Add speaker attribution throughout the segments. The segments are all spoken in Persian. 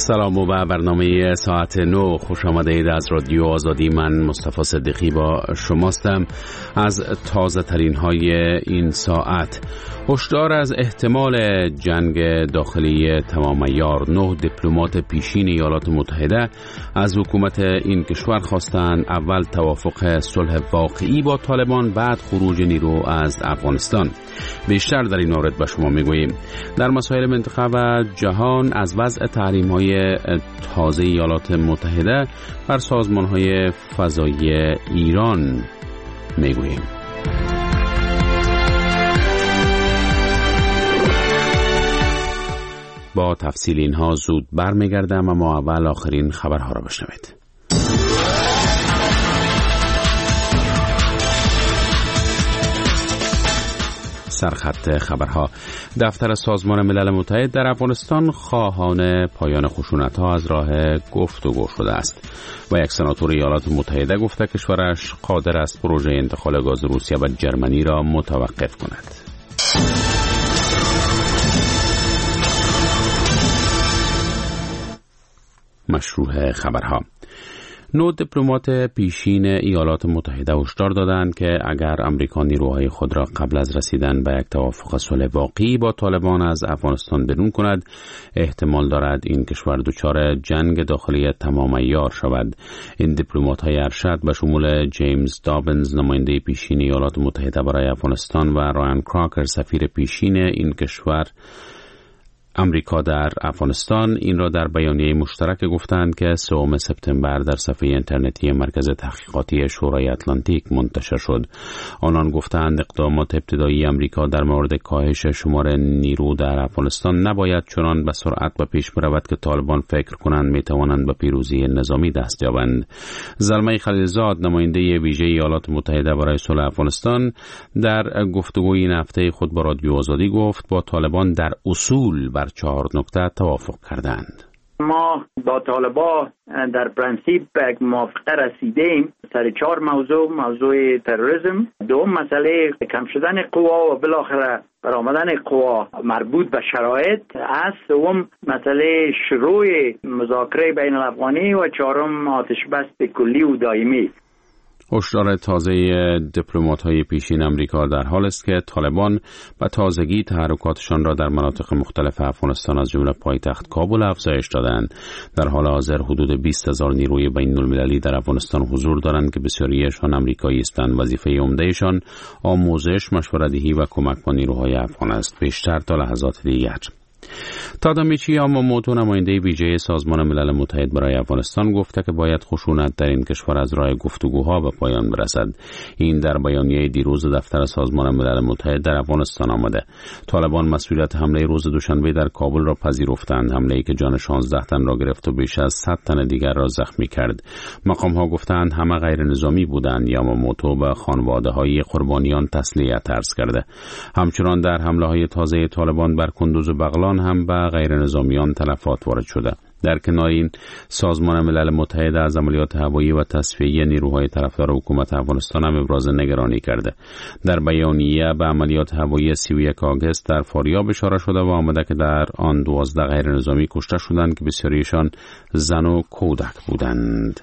Speaker 1: سلام و برنامه ساعت 9 خوش آمدید از رادیو آزادی. من مصطفی صدیقی با شماستم. از تازه ترین های این ساعت: هشدار از احتمال جنگ داخلی تمام عیار. 9 دیپلمات پیشین ایالات متحده از حکومت این کشور خواستند اول توافق صلح واقعی با طالبان، بعد خروج نیرو از افغانستان. بیشتر در این مورد به شما میگوییم. در مسائل منطقه و جهان از وضع تحریم‌های تازه ایالات متحده بر سازمان‌های فضایی ایران میگوییم. با تفصیل اینها زود برمیگردم، اما اول آخرین خبرها را بشنوید. سرخط خبرها: دفتر سازمان ملل متحد در افغانستان خواهان پایان خشونت‌ها از راه گفتگو شده است و یک سناتور ایالات متحده گفته کشورش قادر است پروژه انتقال گاز روسیه و جرمنی را متوقف کند. مشروع خبرها: 9 دیپلمات پیشین ایالات متحده هشدار دادند که اگر آمریکا نیروهای خود را قبل از رسیدن به یک توافق صلح واقعی با طالبان از افغانستان بیرون کند، احتمال دارد این کشور دچار جنگ داخلی تمام عیار شود. این دیپلمات‌های ارشد به شمول جیمز دابنز، نماینده پیشین ایالات متحده برای افغانستان، و رایان کراکر، سفیر پیشین این کشور امریکا در افغانستان، این را در بیانیه مشترک گفتند که 3 سپتامبر در صفحه اینترنتی مرکز تحقیقاتی شورای اتلانتیک منتشر شد. آنان گفتند اقدامات ابتدایی امریکا در مورد کاهش شمار نیرو در افغانستان نباید چنان به سرعت به پیش برود که طالبان فکر کنند می توانند به پیروزی نظامی دست یابند. زلمه خلیلزاد، نماینده ویژه ایالات متحده برای صلح افغانستان، در گفتگوی این هفته خود با رادیو آزادی گفت با طالبان در اصول بر 4 نکته توافق کردند.
Speaker 2: ما با طالبان در پرنسیپ به یک موافقه رسیدیم سر 4 موضوع تروریسم، 2 مسئله کم شدن قوا و بالاخره برآمدن قوا مربوط به شرایط است، 3 مسئله شروع مذاکره بین الافغانی و 4 آتش بس کلی و دائمی.
Speaker 1: هشدار تازه دیپلمات‌های پیشین آمریکا در حال است که طالبان به تازگی تحرکاتشان را در مناطق مختلف افغانستان از جمله پایتخت کابل افزایش دادند. در حال حاضر حدود 20,000 نیروی بین‌المللی در افغانستان حضور دارند که بسیاریشان آمریکایی هستند. وظیفه عمدهشان آموزش، مشوره‌دهی و کمک به نیروهای افغان است. بیشتر تا لحظات دیگر. تادامیچی یاماموتو، نماینده ویژه سازمان ملل متحد برای افغانستان، گفته که باید خشونت در این کشور از راه گفتگوها به پایان برسد. این در بیانیه دیروز دفتر سازمان ملل متحد در افغانستان آمده. طالبان مسئولیت حمله روز دوشنبه در کابل را پذیرفتند، حمله‌ای که جان 16 تن را گرفت و بیش از 100 تن دیگر را زخمی کرد. مقام‌ها گفتند همه غیر نظامی بودند. یاماموتو به خانواده‌های قربانیان تسلیت عرض کرده. همچنان در حمله‌های تازه طالبان بر کندوز و بغلان هم به غیر نظامیان تلفات وارد شده. در کنار این، سازمان ملل متحد از عملیات هوایی و تصفیه نیروهای طرفدار حکومت افغانستان هم ابراز نگرانی کرده. در بیانیه به عملیات هوایی 31 آگوست در فاریاب اشاره شده و آمده که در آن 12 غیر نظامی کشته شدند که بسیاریشان زن و کودک بودند.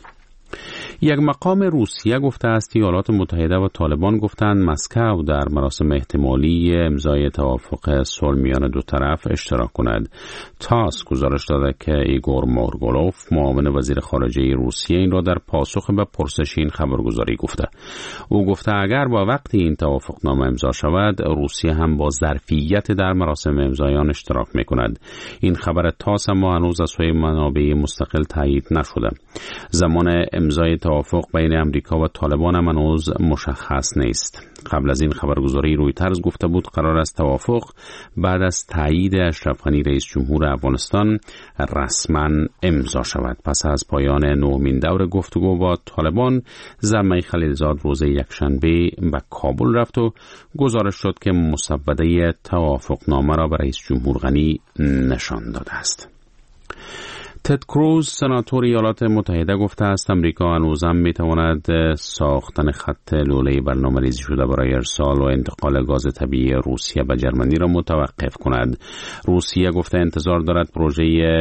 Speaker 1: یک مقام روسیه گفته است ایالات متحده و طالبان گفتند مسکو در مراسم احتمالی امضای توافق صلح میان دو طرف اشتراک کند. تاس گزارش داده که ایگور مورگولوف، معاون وزیر خارجه روسیه، این را در پاسخ به پرسش این خبرگزاری گفته. او گفته اگر با وقتی این توافقنامه امضا شود، روسیه هم با ظرفیت در مراسم امضای آن اشتراک میکند. این خبر تاس اما هنوز از سوی منابع مستقل تایید نشده. زمان امضای توافق بین امریکا و طالبان هنوز مشخص نیست. قبل از این خبرگزاری رویترز گفته بود قرار است توافق بعد از تایید اشرف غنی رئیس جمهور افغانستان رسما امضا شود. پس از پایان 9مین دور گفتگو با طالبان، زلمه خلیلزاد روز یکشنبه به کابل رفت و گزارش شد که مسوده توافقنامه را به رئیس جمهور غنی نشان داده است. تد کروز سناتور ایالات متحده گفته است امریکا هنوزم میتواند ساختن خط لوله‌ای برنامه‌ریزی شده برای ارسال و انتقال گاز طبیعی روسیه به جرمنی را متوقف کند. روسیه گفته انتظار دارد پروژه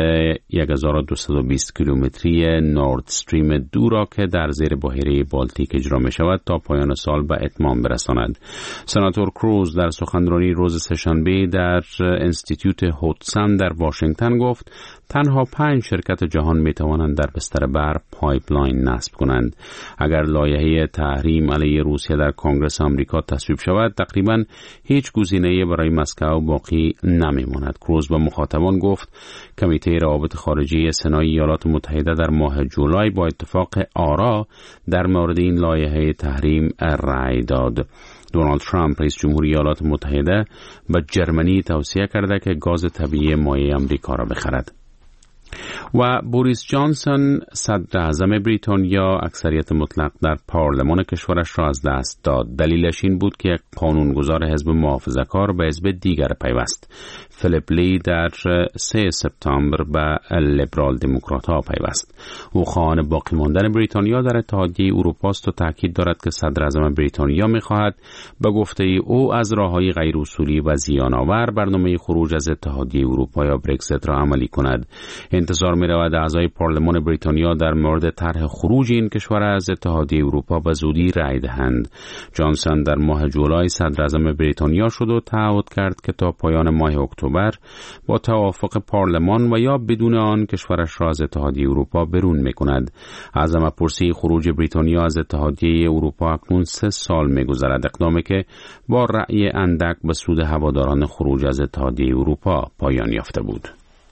Speaker 1: 1220 کیلومتری نورد استریم 2 را که در زیر بحیره بالتیک اجرا می شود تا پایان سال به اتمام برساند. سناتور کروز در سخنرانی روز سه‌شنبه در انستیتوت هودسون در واشنگتن گفت تنها 5 شرکت جهان می توانند در بستر برق پایپلاین نصب کنند. اگر لایحه تحریم علیه روسیه در کنگره آمریکا تصویب شود تقریبا هیچ گزینه‌ای برای مسکو باقی نمی ماند. کروز به مخاطبان گفت کمیته روابط خارجی سنای ایالات متحده در ماه جولای با اتفاق آرا در مورد این لایحه تحریم رأی داد. دونالد ترامپ رئیس جمهوری ایالات متحده به جرمنی توصیه کرده که گاز طبیعی مایع آمریکا را بخرد. و بوریس جانسون صدر اعظم بریتانیا اکثریت مطلق در پارلمان کشورش را از دست داد. دلیلش این بود که یک قانونگذار حزب محافظه‌کار به حزب دیگر پیوست. فیلیپ لی در 3 سپتامبر به لیبرال دموکرات‌ها پیوست. او خواهان باقی ماندن بریتانیا در اتحادیه اروپا است و تاکید دارد که صدر اعظم بریتانیا می‌خواهد به گفته او از راه‌های غیر اصولی و زیان‌آور برنامه خروج از اتحادیه اروپا یا برگزیت را عملی کند. انتظار می‌رود اعضای پارلمان بریتانیا در مورد طرح خروج این کشور از اتحادیه اروپا به زودی رأی دهند. جانسون در ماه جولای صدر اعظم بریتانیا شد و تعهد کرد که تا پایان ماه اکتبر با توافق پارلمان و یا بدون آن کشورش را از اتحادیه اروپا برون می‌کند. عزم پرسی خروج بریتانیا از اتحادیه اروپا اکنون 3 سال می‌گذرد، اقدامی که با رأی اندک به سود هواداران خروج از اتحادیه اروپا پایان یافته بود.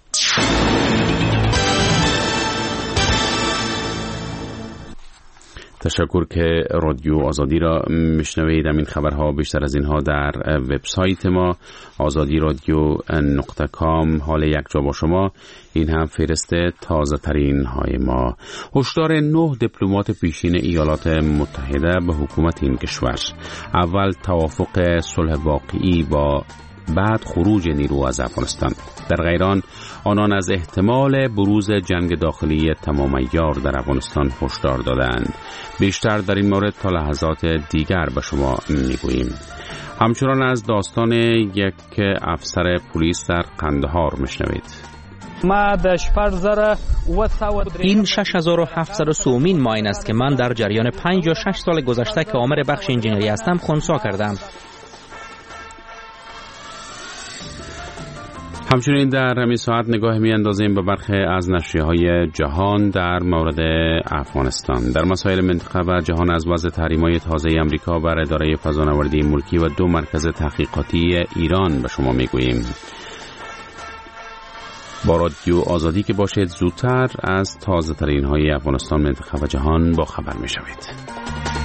Speaker 1: تشکر که رادیو آزادی را میشنوید. این خبرها بیشتر از اینها در وبسایت ما azadiradyo.com. حال یک جا با شما. این هم فهرست تازه ترین های ما. هشدار 9 دیپلمات پیشین ایالات متحده به حکومت این کشور. اول توافق صلح واقعی با بعد خروج نیرو از افغانستان. در غیر آنان از احتمال بروز جنگ داخلی تمام عیار در افغانستان هشدار دادند. بیشتر در این مورد تا لحظات دیگر به شما میگوییم. همچنان از داستان یک افسر پلیس در قندهار میشنوید.
Speaker 3: این 6703 ماین است که من در جریان 5 یا 6 سال گذشته که آمر بخش انجینری هستم خنثی کردم.
Speaker 1: همچنین در همین ساعت نگاه می‌اندازیم به برخی از نشریه‌های جهان در مورد افغانستان. در مسائل منطقه و جهان از وضع تحریم‌های تازه آمریکا بر اداره فضانوردی ملکی و 2 مرکز تحقیقاتی ایران به شما می‌گوییم. با رادیو آزادی که باشید زودتر از تازه ترین های افغانستان، منطقه و جهان با خبر می‌شوید.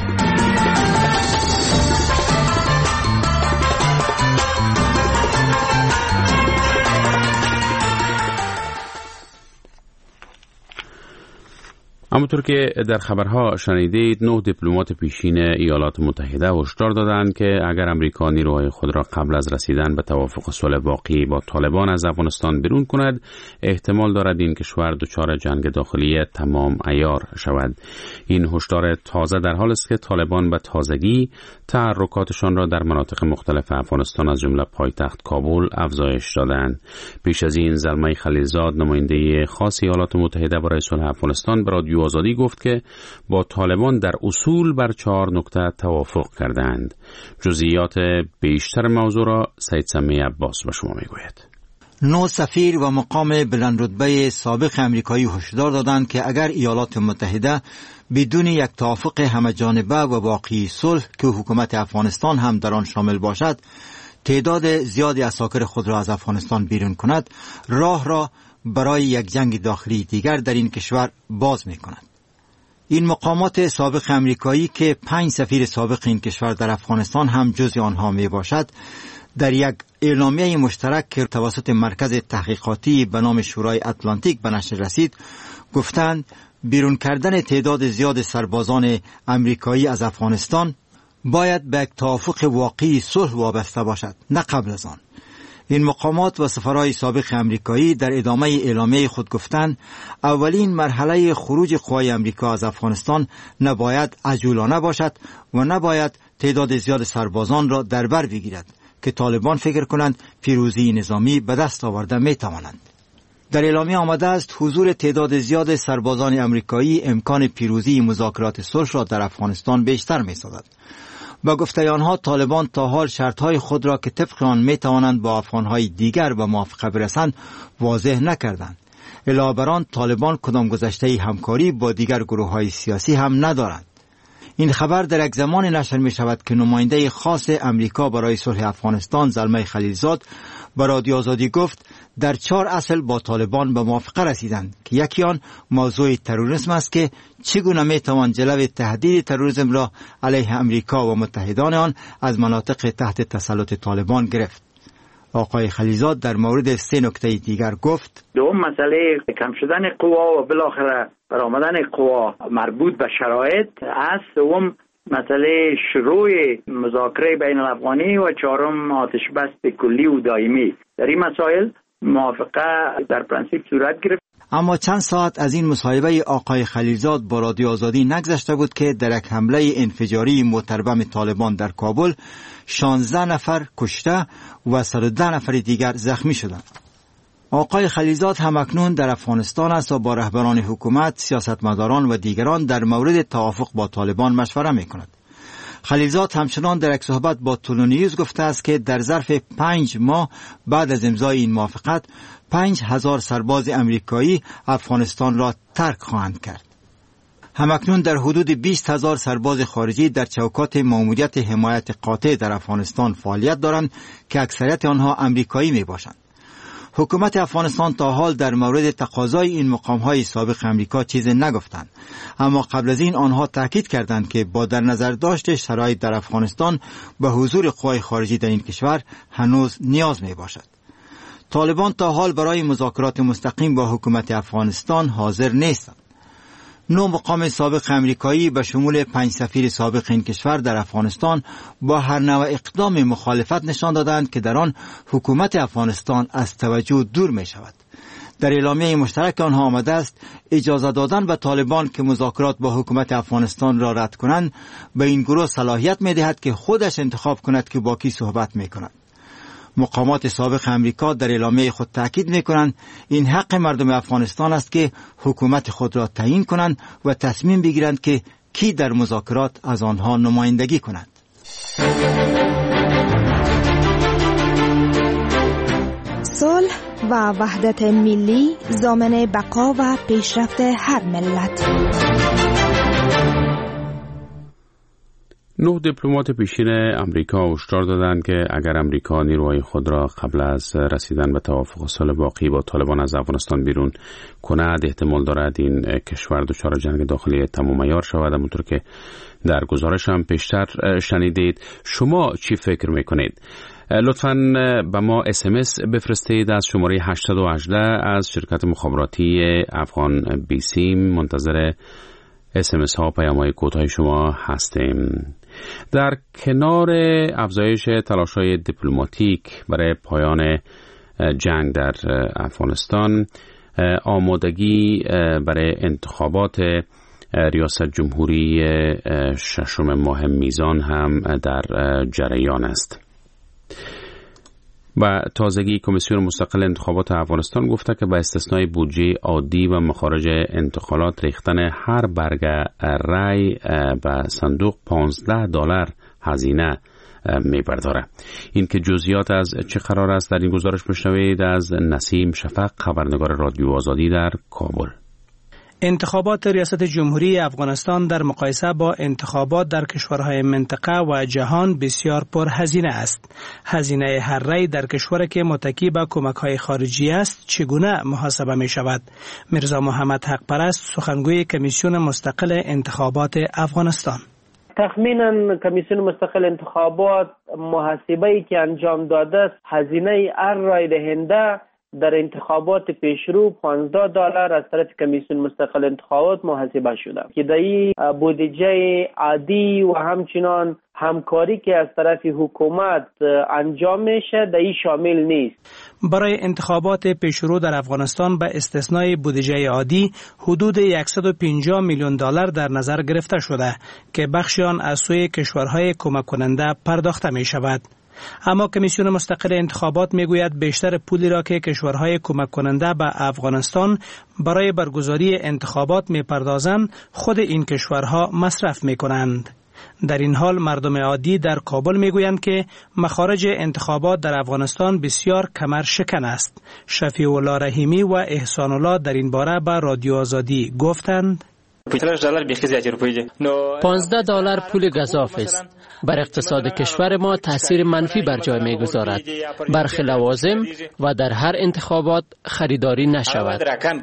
Speaker 1: همونطور که در خبرها شنیدید 9 دیپلمات پیشین ایالات متحده هشدار دادند که اگر امریکا نیروهای خود را قبل از رسیدن به توافق صلح واقعی با طالبان از افغانستان بیرون کند احتمال دارد این کشور دچار جنگ داخلی تمام عیار شود. این هشدار تازه در حالی است که طالبان به تازگی تحرکاتشان را در مناطق مختلف افغانستان از جمله پایتخت کابل افزایش دادند. پیش از این زلمه خلیلزاد نماینده خاص ایالات متحده برای صلح افغانستان به رادیو آزادی گفت که با طالبان در اصول بر 4 نکته توافق کردند. جزئیات بیشتر موضوع را سید سمی عباس به شما میگوید.
Speaker 4: 9 سفیر و مقام بلندرتبه سابق امریکایی هشدار دادند که اگر ایالات متحده بدون یک توافق همه‌جانبه و واقعی صلح که حکومت افغانستان هم در آن شامل باشد تعداد زیادی عساکر خود را از افغانستان بیرون کند، راه را برای یک جنگ داخلی دیگر در این کشور باز می کند. این مقامات سابق امریکایی که 5 سفیر سابق این کشور در افغانستان هم جزء آنها می باشد، در یک اعلامیه مشترک که توسط مرکز تحقیقاتی به نام شورای اتلانتیک به نشر رسید گفتند بیرون کردن تعداد زیاد سربازان امریکایی از افغانستان باید به یک توافق واقعی صلح وابسته باشد، نه قبل از آن. این مقامات و سفرهای سابق امریکایی در ادامه اعلامیه خود گفتند اولین مرحله خروج قوای امریکا از افغانستان نباید عجولانه باشد و نباید تعداد زیاد سربازان را در بر بگیرد که طالبان فکر کنند پیروزی نظامی به دست آورده می توانند. در اعلامیه آمده است حضور تعداد زیاد سربازان امریکایی امکان پیروزی مذاکرات صلح را در افغانستان بیشتر می سازد. با گفته آنها طالبان تا حال شرطهای خود را که طبق آن می توانند با افغانهای دیگر به موافقه برسند واضح نکردند. علاوه بر آن طالبان کدام گذشته همکاری با دیگر گروه‌های سیاسی هم ندارند. این خبر در یک زمان نشر می شود که نماینده خاص امریکا برای صلح افغانستان زلمه خلیلزاد به رادیو آزادی گفت در 4 اصل با طالبان به موافقه رسیدند که یکی آن موضوع تروریسم است که چگونه می توان جلوی تهدید تروریسم را علیه امریکا و متحدان آن از مناطق تحت تسلط طالبان گرفت. آقای خلیلزاد در مورد 3 نکته دیگر گفت
Speaker 2: دوم مسئله کم شدن قوا و بالاخره برآمدن قوا مربوط به شرایط است. دوم مسئله شروع مذاکره بین الافغانی و چهارم آتش بس کلی و دائمی. در این مسائل موافقه در پرانسیپ صورت گرفت.
Speaker 4: اما چند ساعت از این مصاحبه آقای خلیلزاد با رادیو آزادی نگذشته بود که در یک حمله انفجاری متربم طالبان در کابل 16 نفر کشته و 110 نفر دیگر زخمی شدند. آقای خلیلزاد همکنون در افغانستان است و با رهبران حکومت، سیاستمداران و دیگران در مورد توافق با طالبان مشوره می‌کند. خلیلزاد همچنان در یک صحبت با تولونیوز گفته است که در ظرف 5 ماه بعد از امضای این موافقت 5000 سرباز امریکایی افغانستان را ترک خواهند کرد. همکنون در حدود 20000 سرباز خارجی در چوکات ماموریت حمایت قاطع در افغانستان فعالیت دارند که اکثریت آنها امریکایی می باشند. حکومت افغانستان تا حال در مورد تقاضای این مقام‌های سابق امریکا چیزی نگفتند، اما قبل از این آنها تاکید کردند که با در نظر داشت شرایط در افغانستان به حضور قوای خارجی در این کشور هنوز نیاز می باشد. طالبان تا حال برای مذاکرات مستقیم با حکومت افغانستان حاضر نیستند. 9 مقام سابق امریکایی به شمول 5 سفیر سابق این کشور در افغانستان با هر نوع اقدام مخالفت نشان دادند که در آن حکومت افغانستان از توجه دور می شود. در اعلامیه مشترک آنها آمده است اجازه دادن به طالبان که مذاکرات با حکومت افغانستان را رد کنند به این گروه صلاحیت می دهد که خودش انتخاب کند که با کی صحبت می کند. مقامات سابق امریکا در اعلامیه خود تاکید می‌کنند این حق مردم افغانستان است که حکومت خود را تعیین کنند و تصمیم بگیرند که کی در مذاکرات از آنها نمایندگی کند.
Speaker 5: صلح و وحدت ملی ضامن بقا و پیشرفت هر ملت.
Speaker 1: 9 دیپلمات پیشین امریکا هشدار دادند که اگر امریکا نیروهای خود را قبل از رسیدن به توافق صلح باقی با طالبان از افغانستان بیرون کند احتمال دارد این کشور دچار جنگ داخلی تمام عیار شود. همونطور که در گزارش هم پیشتر شنیدید. شما چی فکر میکنید؟ لطفاً به ما SMS بفرستید از شماره 818 از شرکت مخابراتی افغان بیسیم. منتظر SMS ها و پیام های کوتاه شما هستیم. در کنار افزایش تلاش‌های دیپلماتیک برای پایان جنگ در افغانستان، آمادگی برای انتخابات ریاست جمهوری 6 ماه میزان هم در جریان است. و تازگی کمیسیون مستقل انتخابات افغانستان گفته که به استثنای بودجه عادی و مخارج انتقالات ریختن هر برگ رای به صندوق $15 هزینه می‌برداره. این که جزئیات از چه قرار است در این گزارش بشنوید از نسیم شفق، خبرنگار رادیو آزادی در کابل.
Speaker 6: انتخابات ریاست جمهوری افغانستان در مقایسه با انتخابات در کشورهای منطقه و جهان بسیار پرهزینه است. هزینه هر رای در کشوری که متکی به کمک‌های خارجی است چگونه محاسبه می شود؟ میرزا محمد حقپرست، سخنگوی کمیسیون مستقل انتخابات افغانستان:
Speaker 7: تخمینا کمیسیون مستقل انتخابات محاسبه‌ای که انجام داده است هزینه هر رای دهنده در انتخابات پیشرو $15 از طرف کمیسیون مستقل انتخابات محاسبه شده که در این بودجه عادی و همچنان همکاری که از طرف حکومت انجام میشه در این شامل نیست.
Speaker 6: برای انتخابات پیشرو در افغانستان به استثنای بودجه عادی حدود $150 میلیون در نظر گرفته شده که بخشی آن از سوی کشورهای کمک کننده پرداخته می شود. اما کمیسیون مستقل انتخابات میگوید بیشتر پولی را که کشورهای کمک کننده به افغانستان برای برگزاری انتخابات میپردازند خود این کشورها مصرف میکنند. در این حال مردم عادی در کابل میگویند که مخارج انتخابات در افغانستان بسیار کمر شکن است. شفیع الله رحیمی و احسان الله در این باره به رادیو آزادی گفتند
Speaker 8: $15 پول گزاف است. بر اقتصاد کشور ما تاثیر منفی بر جای میگذارد. برخی لوازم و در هر انتخابات خریداری نشود.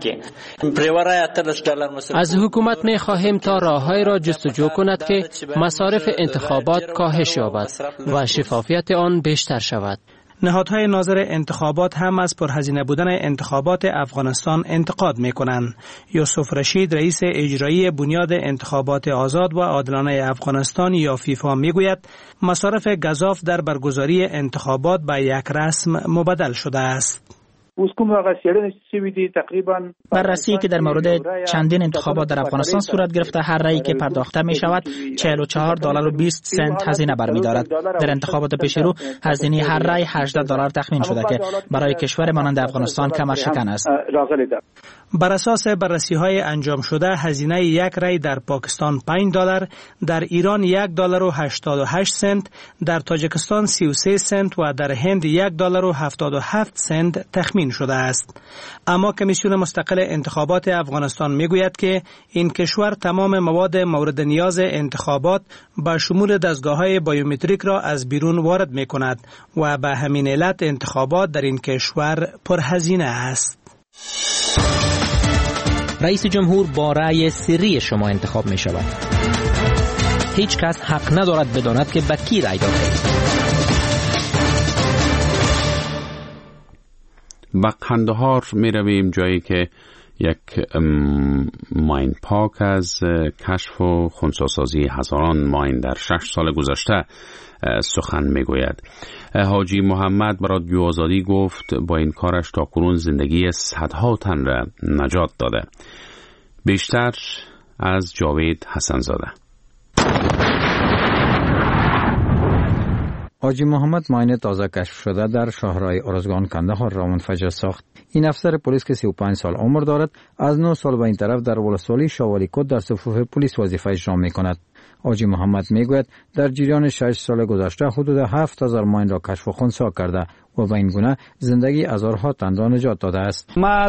Speaker 8: از حکومت می خواهیم تا راههای را جستجو کند که مصارف انتخابات کاهش یابد و شفافیت آن بیشتر شود.
Speaker 6: نهادهای ناظر انتخابات هم از پرهزینه بودن انتخابات افغانستان انتقاد می‌کنند. یوسف رشید رئیس اجرایی بنیاد انتخابات آزاد و عادلانه افغانستان یا فیفا میگوید مصارف گزاف در برگزاری انتخابات به یک رسم مبدل شده است.
Speaker 9: بررسی که در مورد چندین انتخابات در افغانستان صورت گرفته هر رأیی که پرداخته می شود $44.20 هزینه برمی‌دارد. در انتخابات پیشرو هزینه هر رأی $18 تخمین شده که برای کشور مانند افغانستان کمر شکن است.
Speaker 6: بر اساس بررسی‌های انجام شده هزینه یک رأی در پاکستان $5، در ایران $1.88، در تاجیکستان 33 سنت و در هند $1.77 تخمین شده است. اما کمیسیون مستقل انتخابات افغانستان میگوید که این کشور تمام مواد مورد نیاز انتخابات با شمول دستگاه‌های بایومتریک را از بیرون وارد می‌کند و به همین علت انتخابات در این کشور پرهزینه است.
Speaker 3: رئیس جمهور با رأی سری شما انتخاب می شود. هیچ کس حق ندارد بداند که به کی رأی داده است.
Speaker 1: به قندهار می رویم، جایی که یک ماین پاک از کشف و خنثی‌سازی هزاران ماین در 6 سال گذشته سخن می گوید. حاجی محمد به رادیو آزادی گفت با این کارش تا کنون زندگی صدها تن را نجات داده. بیشتر از جاوید حسن زاده.
Speaker 10: حاجی محمد ماین تازه کشف شده در شهرهای ارزگان کندهار را منفجر ساخت. این افسر پلیس که 35 سال عمر دارد از 9 سال به این طرف در ولسوالی شوالی کد در صفوف پلیس وظیفه اجرا می‌کند. حاجی محمد میگوید در جریان 6 سال گذشته حدود 7000 ماین را کشف و خنثی کرده و به این گونه زندگی هزارها تن را نجات داده است.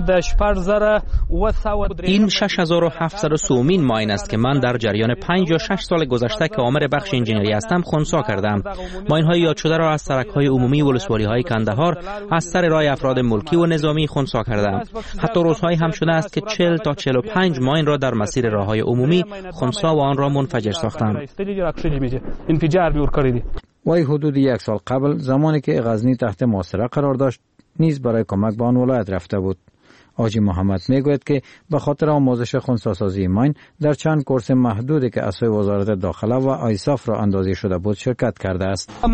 Speaker 3: این 6703 ماین است که من در جریان 5 یا 6 سال گذشته که عامل بخش انجینری هستم خنثی کردم. ماین های یاد شده را از سرک‌های عمومی ولسوالی های کندهار از سر راه افراد ملکی و نظامی خنثی کردم. حتی روزهایی هم شده است که 40 تا 45 ماین را در مسیر راه‌های عمومی خنثی و آن را منفجر ساختم.
Speaker 10: وی حدود 1 سال قبل زمانی که غزنی تحت محاصره قرار داشت نیز برای کمک به آن ولایت رفته بود. حاجی محمد میگوید که به خاطر آموزش خنثی‌سازی ماین در چند کورس محدودی که از سوی وزارت داخله و آیساف را اندازی شده بود شرکت کرده است.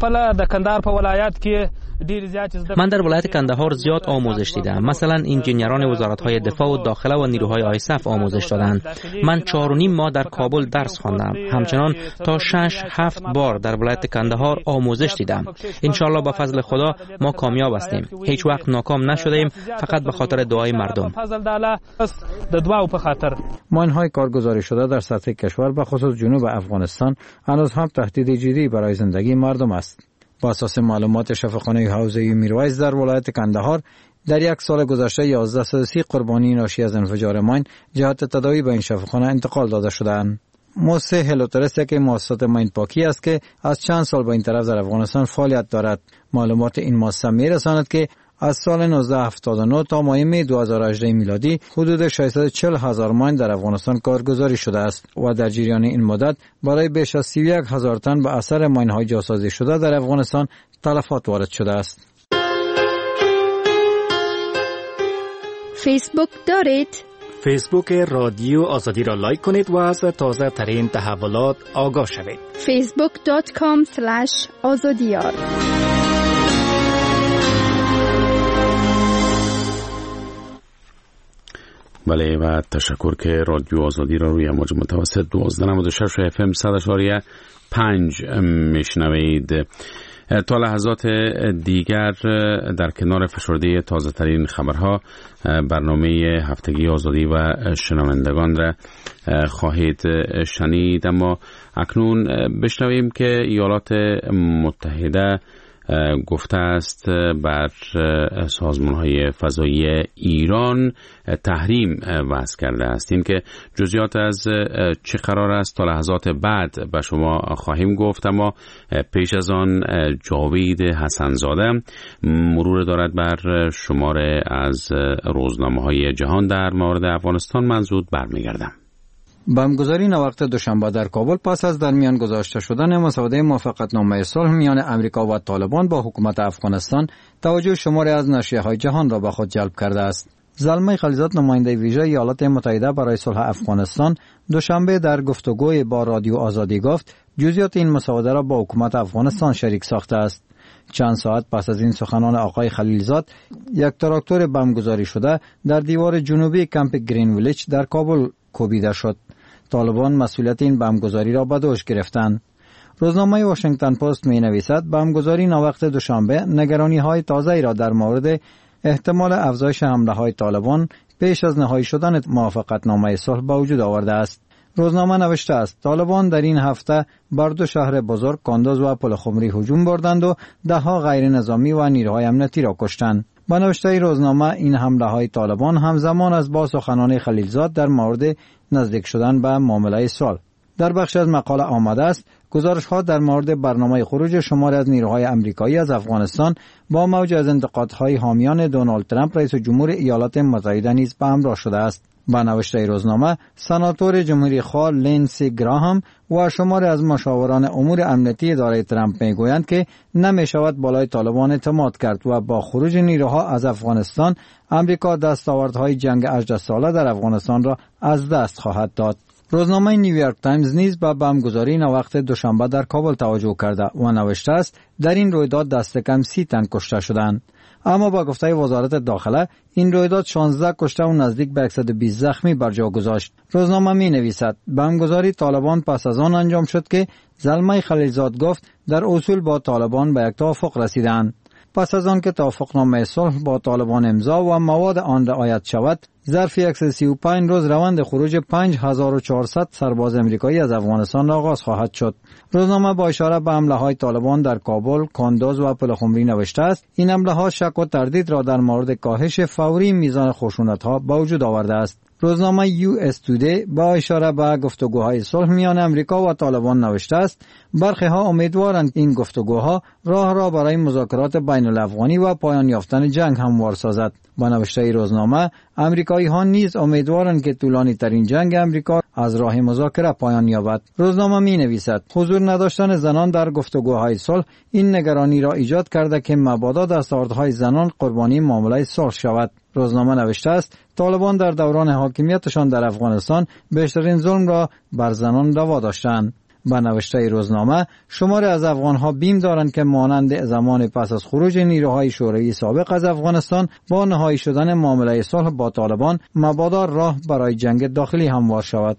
Speaker 3: من در ولایت کندهار زیاد آموزش دیدم. مثلا انجینران وزارت‌های دفاع و داخله و نیروهای آیساف آموزش دادند. من 4.5 ماه در کابل درس خواندم. همچنان تا 6-7 بار در ولایت کندهار آموزش دیدم. ان شاء الله با فضل خدا ما کامیاب هستیم. هیچ وقت ناکام نشدیم، فقط به خاطر دعای مردم.
Speaker 10: ماین‌های کارگزاری شده در سطح کشور به خصوص جنوب افغانستان هنوز هم تهدید جدی برای زندگی مردم است. با اساس معلومات شفاخانه حوزه میرویس در ولایت کندهار در 1 سال گذشته 1130 قربانی ناشی از انفجار ماین جهت تداوی به این شفاخانه انتقال داده شدند. موسه هلوترس که مؤسسات ماین پاکی است که از چند سال به این طرف در افغانستان فعالیت دارد. معلومات این مؤسسه میرساند که از سال 1979 تا ماه 2018 میلادی حدود 640,000 ماین در افغانستان کارگزاری شده است و در جریان این مدت برای بیش از 31,000 تن به اثر ماین‌های جاسازی شده در افغانستان تلفات وارد شده است.
Speaker 5: فیسبوک دارید؟
Speaker 11: فیسبوک رادیو آزادی را لایک کنید و از تازه ترین تحولات آگاه شوید.
Speaker 5: facebook.com/azadiyar.
Speaker 1: بله و تشکر که رادیو آزادی را روی موج متوسط 1296 FM 100.5 میشنوید. تا لحظات دیگر در کنار فشرده تازه ترین خبرها برنامه هفتگی آزادی و شنوندگان را خواهید شنید، اما اکنون بشنویم که ایالات متحده گفته است بر سازمان‌های فضایی ایران تحریم وضع کرده است. این که جزئیات از چه قرار است تا لحظات بعد به شما خواهیم گفت، اما پیش از آن جاوید حسنزاده مرور دارد بر شماره از روزنامه‌های جهان در مورد افغانستان. من زود برمیگردم.
Speaker 10: بمبگذاری ناوقت دوشنبه در کابل پس از در میان گذاشته شدن مسوده موافقتنامه صلح میان امریکا و طالبان با حکومت افغانستان توجه شماری از نشریه‌های جهان را به خود جلب کرده است. زلمه خلیلزاد نماینده ویژه ایالات متحده برای صلح افغانستان دوشنبه در گفتگوی با رادیو آزادی گفت جزئیات این مسوده را با حکومت افغانستان شریک ساخته است. چند ساعت پس از این سخنان آقای خلیلزاد، یک تراکتور بمبگذاری شده در دیوار جنوبی کمپ گرین ویلیج در کابل کوبیده شد. طالبان مسئولیت این بمبگذاری را به دوش گرفتند. روزنامه واشنگتن پست می نویسد بمبگذاری ناوقت دوشنبه نگرانی های تازه‌ای را در مورد احتمال افزایش حمله های طالبان پیش از نهایی شدن موافقتنامه صلح به وجود آورده است. روزنامه نوشته است طالبان در این هفته بر دو شهر بزرگ کاندوز و پلخمری هجوم بردند و دهها غیر نظامی و نیروهای امنیتی را کشتند. با نوشته روزنامه این حمله های طالبان همزمان است با سخنان خلیلزاد در مورد نزدیک شدن به معامله صلح. در بخش از مقاله آمده است گزارش ها در مورد برنامه خروج شماری از نیروهای آمریکایی از افغانستان با موج از انتقادهای حامیان دونالد ترامپ رئیس جمهور ایالات متحده نیز به همراه شده است. با نوشته روزنامه سناتور جمهوری خواه لینسی گراهام و شماری از مشاوران امور امنیتی اداره ترامپ میگویند که نمیشود بالای طالبان اعتماد کرد و با خروج نیروها از افغانستان امریکا دستاوردهای جنگ 18 ساله در افغانستان را از دست خواهد داد. روزنامه نیویورک تایمز نیز به بمبگذاری ناوقت دوشنبه در کابل توجه کرده و نوشته است در این رویداد دست کم 30 تن کشته شدند. اما با گفته وزارت داخله این رویداد 16 کشته و نزدیک به 120 زخمی بر جا گذاشت. روزنامه می نویسد بمبگذاری طالبان پس از آن انجام شد که زلمه خلیلزاد گفت در اصول با طالبان به یک توافق رسیدند. پس از آن که توافقنامه صلح با طالبان امضا و مواد آن رعایت شود، ظرف 135 روز روند خروج 5400 سرباز امریکایی از افغانستان را آغاز خواهد شد. روزنامه با اشاره به حمله‌های طالبان در کابل، کاندوز و پلخمری نوشته است این حمله‌ها شک و تردید را در مورد کاهش فوری میزان خشونت‌ها به وجود آورده است. روزنامه US Today با اشاره به گفتگوهای صلح میان امریکا و طالبان نوشته است برخی‌ها امیدوارند این گفتگوها راه را برای مذاکرات بین الافغانی و پایان یافتن جنگ هموار سازد. با نوشته روزنامه امریکایی‌ها نیز امیدوارند که طولانی ترین جنگ امریکا از راه مذاکره پایان یابد. روزنامه می‌نویسد حضور نداشتن زنان در گفتگوهای صلح این نگرانی را ایجاد کرده که مبادا دستاوردهای زنان قربانی معامله صلح شود. روزنامه نوشته است طالبان در دوران حاکمیتشان در افغانستان بیشترین ظلم را بر زنان روا داشتند. با نوشته روزنامه شماری از افغانها بیم دارند که مانند زمان پس از خروج نیروهای شوروی سابق از افغانستان با نهایی شدن معامله صلح با طالبان مبادا راه برای جنگ داخلی هموار شود.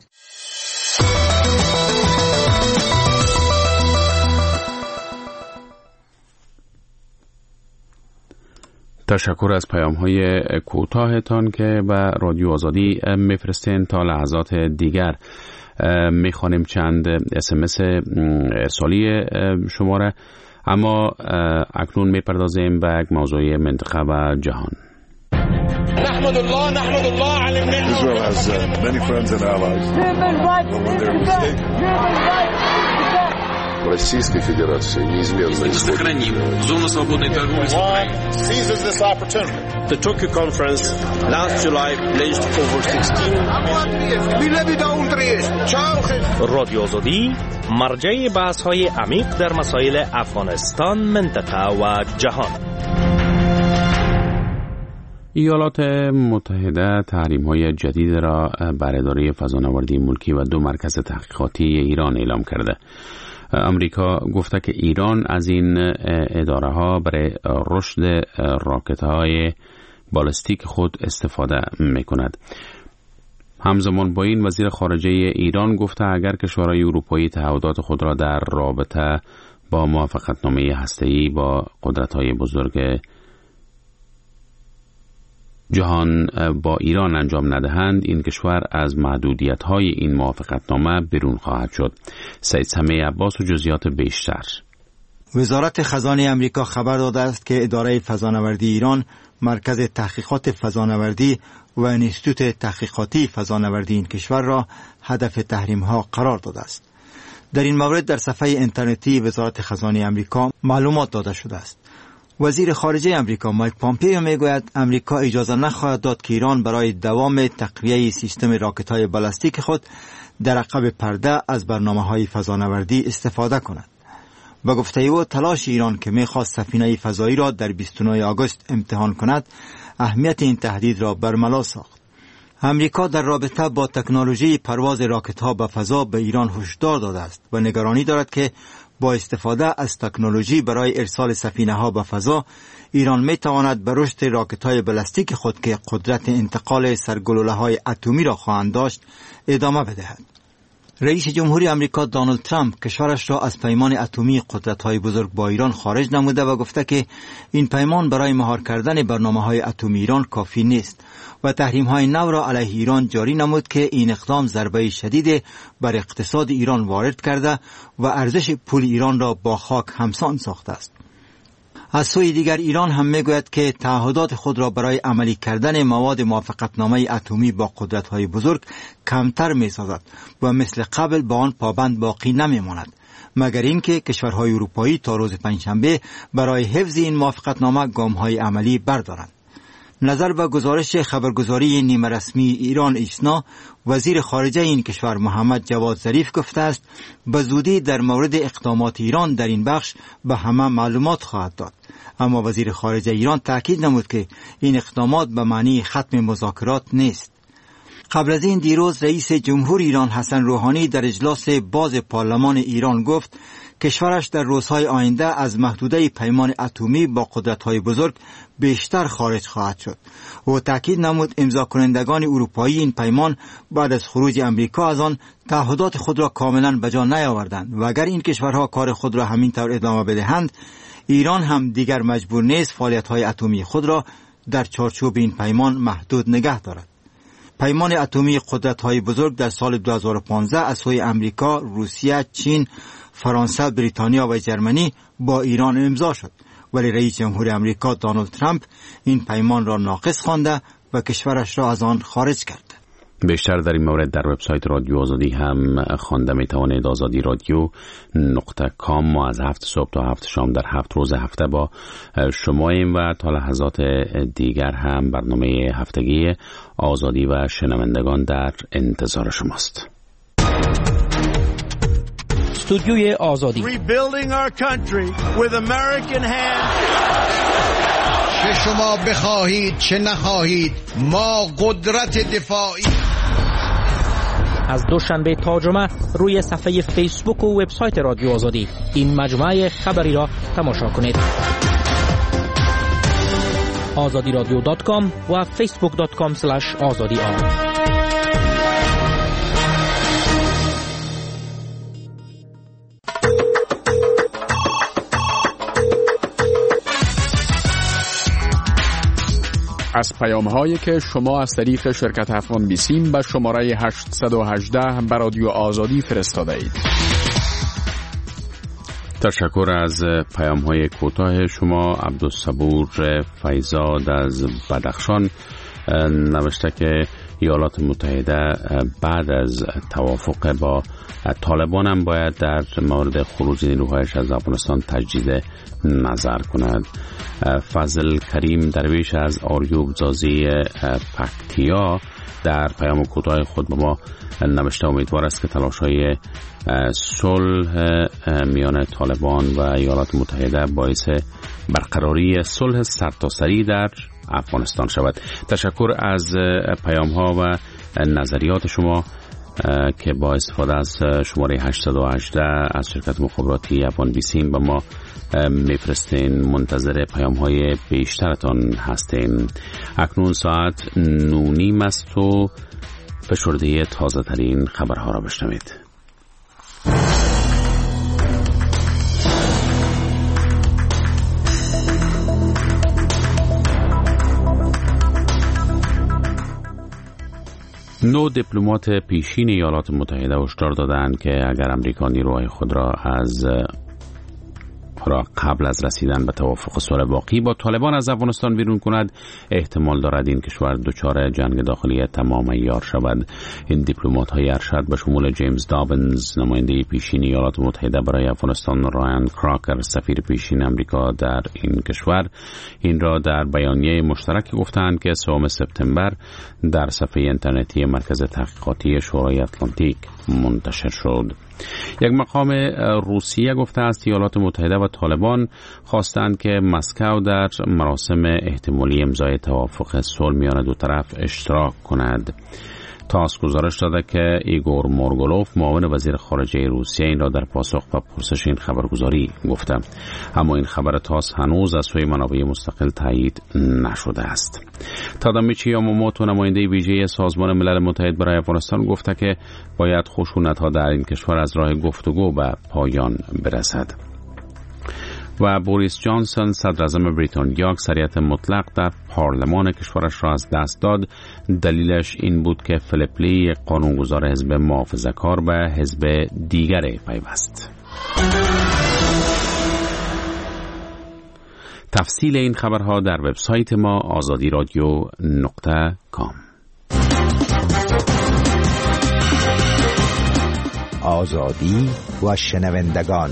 Speaker 1: تشکر از پیام‌های کوتاهتان که به رادیو آزادی میفرستین. تا لحظات دیگر میخوانیم چند SMS ارسالی شماره، اما اکنون میپردازیم به یک موضوع منطقه و جهان.
Speaker 12: نحمد الله على النعمة. Israel has many friends and allies.
Speaker 13: Российской Федерации неизменно
Speaker 14: сохраним зону свободной торговли с Украиной.
Speaker 12: Seizes this opportunity.
Speaker 15: The Tokyo conference last July pledged over 16
Speaker 11: رادیو آزادی مرجع بحث‌های عمیق در مسائل افغانستان، منطقه و جهان.
Speaker 1: ایالات متحده تحریم‌های جدید را بر اداره فضانوردی ملکی و 2 مرکز تحقیقاتی ایران اعلام کرده. امریکا گفته که ایران از این اداره‌ها برای رشد راکت‌های بالستیک خود استفاده می‌کند. همزمان با این وزیر خارجه ایران گفته اگر کشورهای اروپایی تعهدات خود را در رابطه با موافقتنامه هسته‌ای با قدرت‌های بزرگ جهان با ایران انجام ندهند، این کشور از محدودیت‌های این موافقتنامه بیرون خواهد شد. سید سمیع عباس و جزئیات بیشتر.
Speaker 4: وزارت خزانه امریکا خبر داده است که اداره فضانوردی ایران، مرکز تحقیقات فضانوردی و انستیتوت تحقیقاتی فضانوردی این کشور را هدف تحریم‌ها قرار داده است. در این مورد در صفحه اینترنتی وزارت خزانه امریکا معلومات داده شده است. وزیر خارجه امریکا مایک پامپیو میگوید امریکا اجازه نخواهد داد که ایران برای دوام تقویه سیستم راکت‌های بالستیک خود در عقب پرده از برنامه‌های فضانوردی استفاده کند. با گفته او تلاش ایران که می‌خواست سفینه فضایی را در 29 آگوست امتحان کند، اهمیت این تهدید را برملا ساخت. امریکا در رابطه با تکنولوژی پرواز راکت‌ها به فضا به ایران هشدار داده است و نگرانی دارد که با استفاده از تکنولوژی برای ارسال سفینه‌ها به فضا، ایران می‌تواند به رشد راکت‌های بالستیک خود که قدرت انتقال سرگلوله‌های اتمی را خواهند داشت ادامه بدهد. رئیس جمهوری امریکا دونالد ترامپ کشورش را از پیمان اتمی قدرت‌های بزرگ با ایران خارج نموده و گفته که این پیمان برای مهار کردن برنامه‌های اتمی ایران کافی نیست و تحریم‌های نو را علیه ایران جاری نمود که این اقدام ضربه شدید بر اقتصاد ایران وارد کرده و ارزش پول ایران را با خاک همسان ساخته است. از سوی دیگر ایران هم میگوید که تعهدات خود را برای عملی کردن مواد موافقتنامه اتمی با قدرت‌های بزرگ کمتر می‌سازد و مثل قبل به آن پابند باقی نمی‌ماند، مگر اینکه کشورهای اروپایی تا روز پنجشنبه برای حفظ این موافقتنامه گام‌های عملی بردارند. نظر به گزارش خبرگزاری نیمه رسمی ایران ایسنا، وزیر خارجه این کشور محمد جواد ظریف گفته است به زودی در مورد اقدامات ایران در این بخش به همه معلومات خواهد داد. اما وزیر خارجه ایران تاکید نمود که این اقدامات به معنی ختم مذاکرات نیست. قبل از این دیروز رئیس جمهور ایران حسن روحانی در اجلاس باز پارلمان ایران گفت کشورش در روزهای آینده از محدوده پیمان اتمی با قدرت‌های بزرگ بیشتر خارج خواهد شد. او تاکید نمود امضا کنندگان اروپایی این پیمان بعد از خروج امریکا از آن تعهدات خود را کاملا به جا نیاوردند و اگر این کشورها کار خود را همین طور ادامه بدهند، ایران هم دیگر مجبور نیست فعالیت‌های اتمی خود را در چارچوب این پیمان محدود نگه دارد. پیمان اتمی قدرت‌های بزرگ در سال 2015 از سوی امریکا، روسیه، چین، فرانسه، بریتانیا و جرمنی با ایران امضا شد، ولی رئیس جمهور امریکا دونالد ترامپ این پیمان را ناقص خوانده و کشورش را از آن خارج کرد.
Speaker 1: بیشتر در این مورد در وبسایت رادیو آزادی هم خوانده میتوانید. آزادی رادیو .com. ما از 7 صبح تا 7 شام در 7 روز هفته با شماییم و تا لحظات دیگر هم برنامه هفتگی آزادی و شنوندگان در انتظار شماست.
Speaker 3: استودیوی آزادی.
Speaker 16: Rebuilding our country with American hands.
Speaker 17: چه شما بخواهید چه نخواهید ما قدرت دفاعی.
Speaker 3: از دوشنبه تا جمعه روی صفحه فیسبوک و وبسایت رادیو آزادی این مجموعه خبری را تماشا کنید. azadiradio.com و facebook.com/azadi.
Speaker 18: از پیام‌هایی که شما از طریق شرکت افغان بیسیم به شماره 818 به رادیو آزادی فرستاده اید.
Speaker 1: تشکر از پیام‌های کوتاه شما. عبدالصبور فیضاد از بدخشان نوشته که ایالات متحده بعد از توافق با طالبان هم باید در مورد خروج نیروهایش از افغانستان تجدید نظر کند. فضل کریم درویش از آریوب زازی پکتیا در پیام کوتاه خود به ما نوشته امیدوار است که تلاش‌های صلح میان طالبان و ایالات متحده باعث برقراری صلح سرتاسری در افغانستان شود. تشکر از پیام ها و نظریات شما که با استفاده از شماره 818 از شرکت مخابراتی افغان بیسیم به ما میفرستین. منتظر پیام های بیشترتان هستیم. اکنون ساعت 9:30 است و فشرده تازه ترین خبرها را بشنوید. نو دیپلمات پیشین ایالات متحده هشدار دادند که اگر امریکا نیروهای خود را قبل از رسیدن به توافق صلح باقی با طالبان از افغانستان بیرون کند، احتمال دارد این کشور دچار جنگ داخلی تمام عیار شود. این دیپلمات‌های ارشد به شمول جیمز دابنز نماینده پیشین ایالات متحده برای افغانستان، رایان کراکر سفیر پیشین امریکا در این کشور این را در بیانیه مشترک گفتند که 3 سپتامبر در صفحه اینترنتی مرکز تحقیقاتی شورای اتلانتیک منتشر شد. یک مقام روسیه گفته است ایالات متحده و طالبان خواستند که مسکو در مراسم احتمالی امضای توافق صلح میان دو طرف اشتراک کند. تاس گزارش داده که ایگور مورگولوف معاون وزیر خارجه روسیه این را در پاسخ به پرسش این خبرگزاری گفته، اما این خبر تاس هنوز از سوی منابع مستقل تایید نشده است. تادامیچی یاماموتو نماینده ویژه سازمان ملل متحد برای افغانستان گفته که باید خشونت‌ها در این کشور از راه گفتگو به پایان برسد. و بوریس جانسون صدر اعظم بریتانیا اکثریت مطلق در پارلمان کشورش را از دست داد. دلیلش این بود که فیلیپ لی قانونگذار حزب محافظه‌کار به حزب دیگر پیوست. تفصیل این خبرها در وبسایت ما azadiradio.com.
Speaker 19: آزادی و شنوندگان.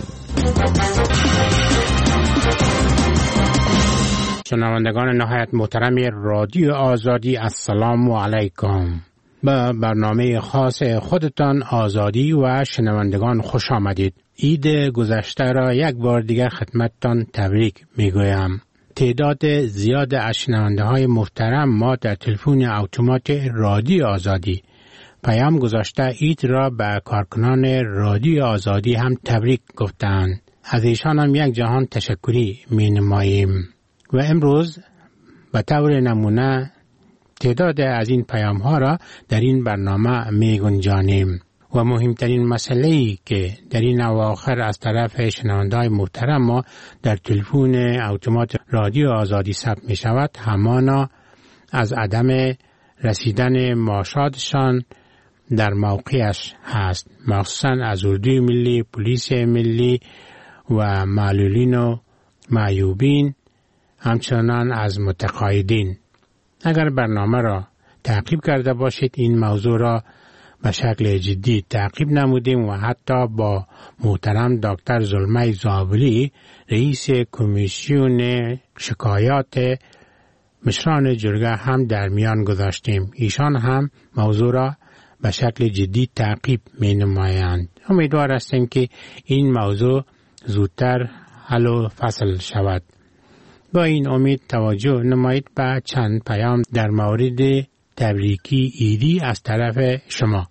Speaker 20: شنوندگان نهایت محترم رادیو آزادی، السلام علیکم. به برنامه خاص خودتان آزادی و شنوندگان خوش آمدید. عید گذشته را یک بار دیگر خدمتتان تبریک میگویم. تعداد زیاد از شنونده های محترم ما در تلفن اتومات رادیو آزادی پیام گذاشته عید را به کارکنان رادیو آزادی هم تبریک گفتند. از ایشان هم یک جهان تشکری می نماییم. و امروز به طور نمونه تعداد از این پیام ها را در این برنامه می گنجانیم. و مهمترین مسئله‌ای که در این اواخر از طرف شنونده‌های محترم ما در تلفن اتومات رادیو آزادی ثبت می شود همانا از عدم رسیدن معاشاتشان در موقعش هست، مخصوصا از اردوی ملی، پلیس ملی و معلولین و معیوبین، همچنان از متقاعدین. اگر برنامه را تعقیب کرده باشید این موضوع را به شکل جدی تعقیب نمودیم و حتی با محترم دکتر زلمه زابلی رئیس کمیسیون شکایات مشران جرگه هم در میان گذاشتیم. ایشان هم موضوع را به شکل جدی تعقیب می نمایند. امیدوار هستیم که این موضوع زودتر حل و فصل شود. با این امید توجه نمایید به چند پیام در مورد تبریکی عیدی از طرف شما.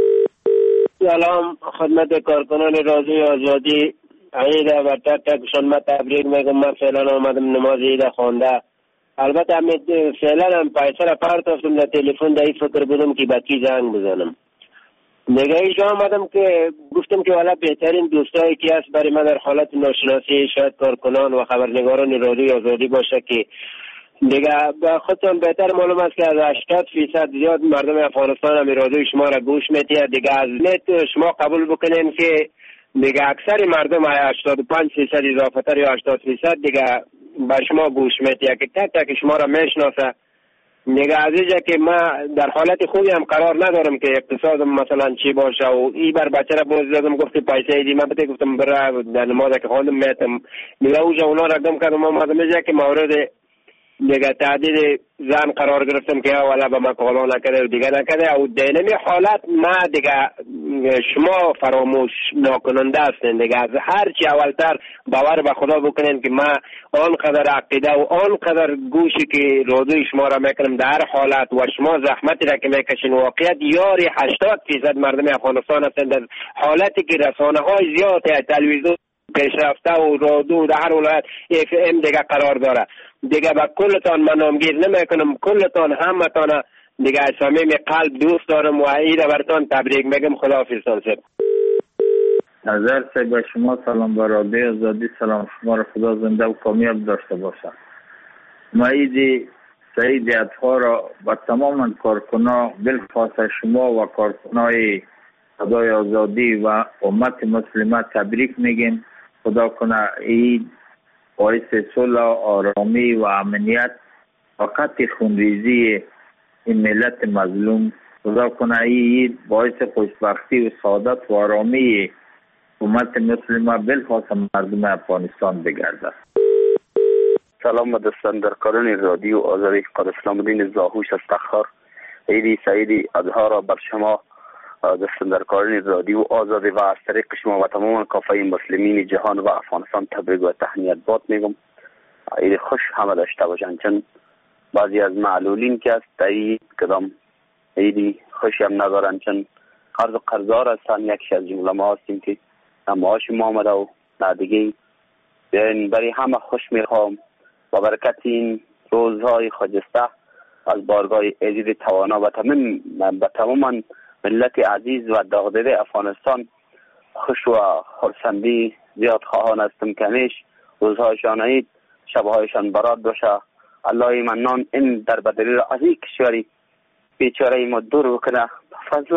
Speaker 7: سلام خدمت کارکنان رادیو آزادی. عید و تک تکشان من تبریک میگم. من فعلا آمدم نماز عید خوانده. البته فعلا هم پیسه را پرتافتم در تلفن، در این فکر بودم که با کی زنگ بزنم. دیگه ایجا آمدم که گفتم که والا بهترین دوستایی که هست برای من در حالت ناشناسی شاید کارکنان و خبرنگاران رادیو آزادی باشه که دیگه خودتون بهتر معلوم است که از 80% زیاد مردم افغانستان هم رادیو شما را گوش میتید. دیگه از نت شما قبول بکنین که دیگه اکثر مردم 85% اضافه تر یا 80% دیگه به شما گوش میتید که تک تک شما را میشناسه. دیگه از اینجا که ما در حالت خوبی هم قرار ندارم که اقتصادم مثلا چی باشه و ای بر بچه را باز دادم گفتی پیسه ایدی من بده گفتم برای در نماز که خواندم میتم دیگه اوجا اونا را گم کردم. آمدم اینجا که مورد
Speaker 21: دیگه تعدید زن قرار گرفتم که اولا به من قانع نکرده و دیگه نکرده و در این حالت ما دیگه شما فراموش ناکننده هستین دیگه. از هر چی اولتر باور به خدا بکنین که ما آنقدر عقیده و آنقدر گوشی که رادوی شما را میکنم در هر حالت و شما زحمتی را که میکشین واقعیت یاری 80% مردم افغانستان هستند. در حالتی که رسانه های زیاد تلویزیون پیشرفته و رادیو در هر ولایت FM دیگه قرار داره دیگه با کلتان من نامگیر نمیکنم، کلتان همتان دیگه از صمیم قلب دوست دارم و عید برتان تبریک میگم. خداحافظتان سر
Speaker 22: نظر سے به شما سلام به رادیو آزادی. سلام شما را خدا زنده و کامیاب داشته باشد. ما عید سعید اطهار را با تمام کارکنان بالخاص شما و کارکنای صدای آزادی و امت مسلمه تبریک میگیم. خدا کنه عید باعث صلح، آرامی و امنیت و قطع خونریزی این ملت مظلوم. خدا کنه عید باعث خوشبختی و سعادت و آرامی امت مسلمه بالخاص مردم افغانستان بگردد.
Speaker 23: سلام دستندرکاران رادیو آزادی. قدس اسلام الدین زاهوش استخار. عید سعید اضحی را بر شما دستندرکاران رادیو آزادی و از طریق شما و تمام کافه مسلمین جهان و افغانستان تبریک و تهنیت باد میگم. عید خوش همه داشته باشند. چون بعضی از معلولین که است عید کدام عیدی خوشی هم ندارن، چون قرضدار هستن. یکی از جمله ما هستیم که معاش ما آمده و دیگه برای همه خوش میخوام با برکت این روزهای خجسته از بارگاه عزیز توانا و تمام ملت عزیز و داغدیده افغانستان خوش و خرسندی زیاد خواهان هستم که همیش روزهایشان عید، شبهایشان برات باشه. الله منان این در بدلی را از این کشوری بیچاره ما دور بکنه. فضل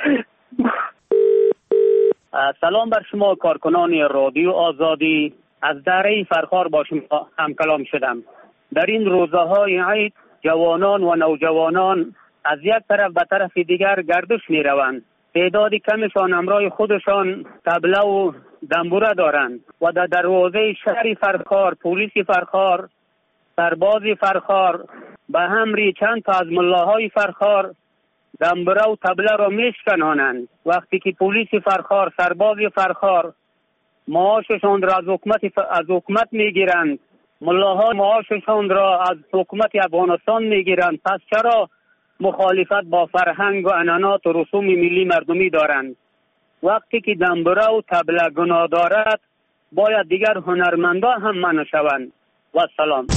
Speaker 24: سلام بر شما کارکنان رادیو آزادی. از دره فرخار با شما هم کلام شدم. در این روزهای عید جوانان و نوجوانان از یک طرف به طرف دیگر گردش می روند. تعداد کمشان همراه خودشان طبله و دنبوره دارند و در دروازه شهر فرخار پلیس فرخار، سرباز فرخار به همری چند تا از ملاهای فرخار دنبوره و طبله را میشکنانند. وقتی که پلیس فرخار، سرباز فرخار معاششان را از حکومت میگیرند، ملاها معاششان را از حکومت افغانستان میگیرند، پس چرا مخالفت با فرهنگ و عنعنات و رسوم ملی مردمی دارند؟ وقتی که دنبوره و طبله گناه دارد باید دیگر هنرمندا هم منع شوند. و سلام.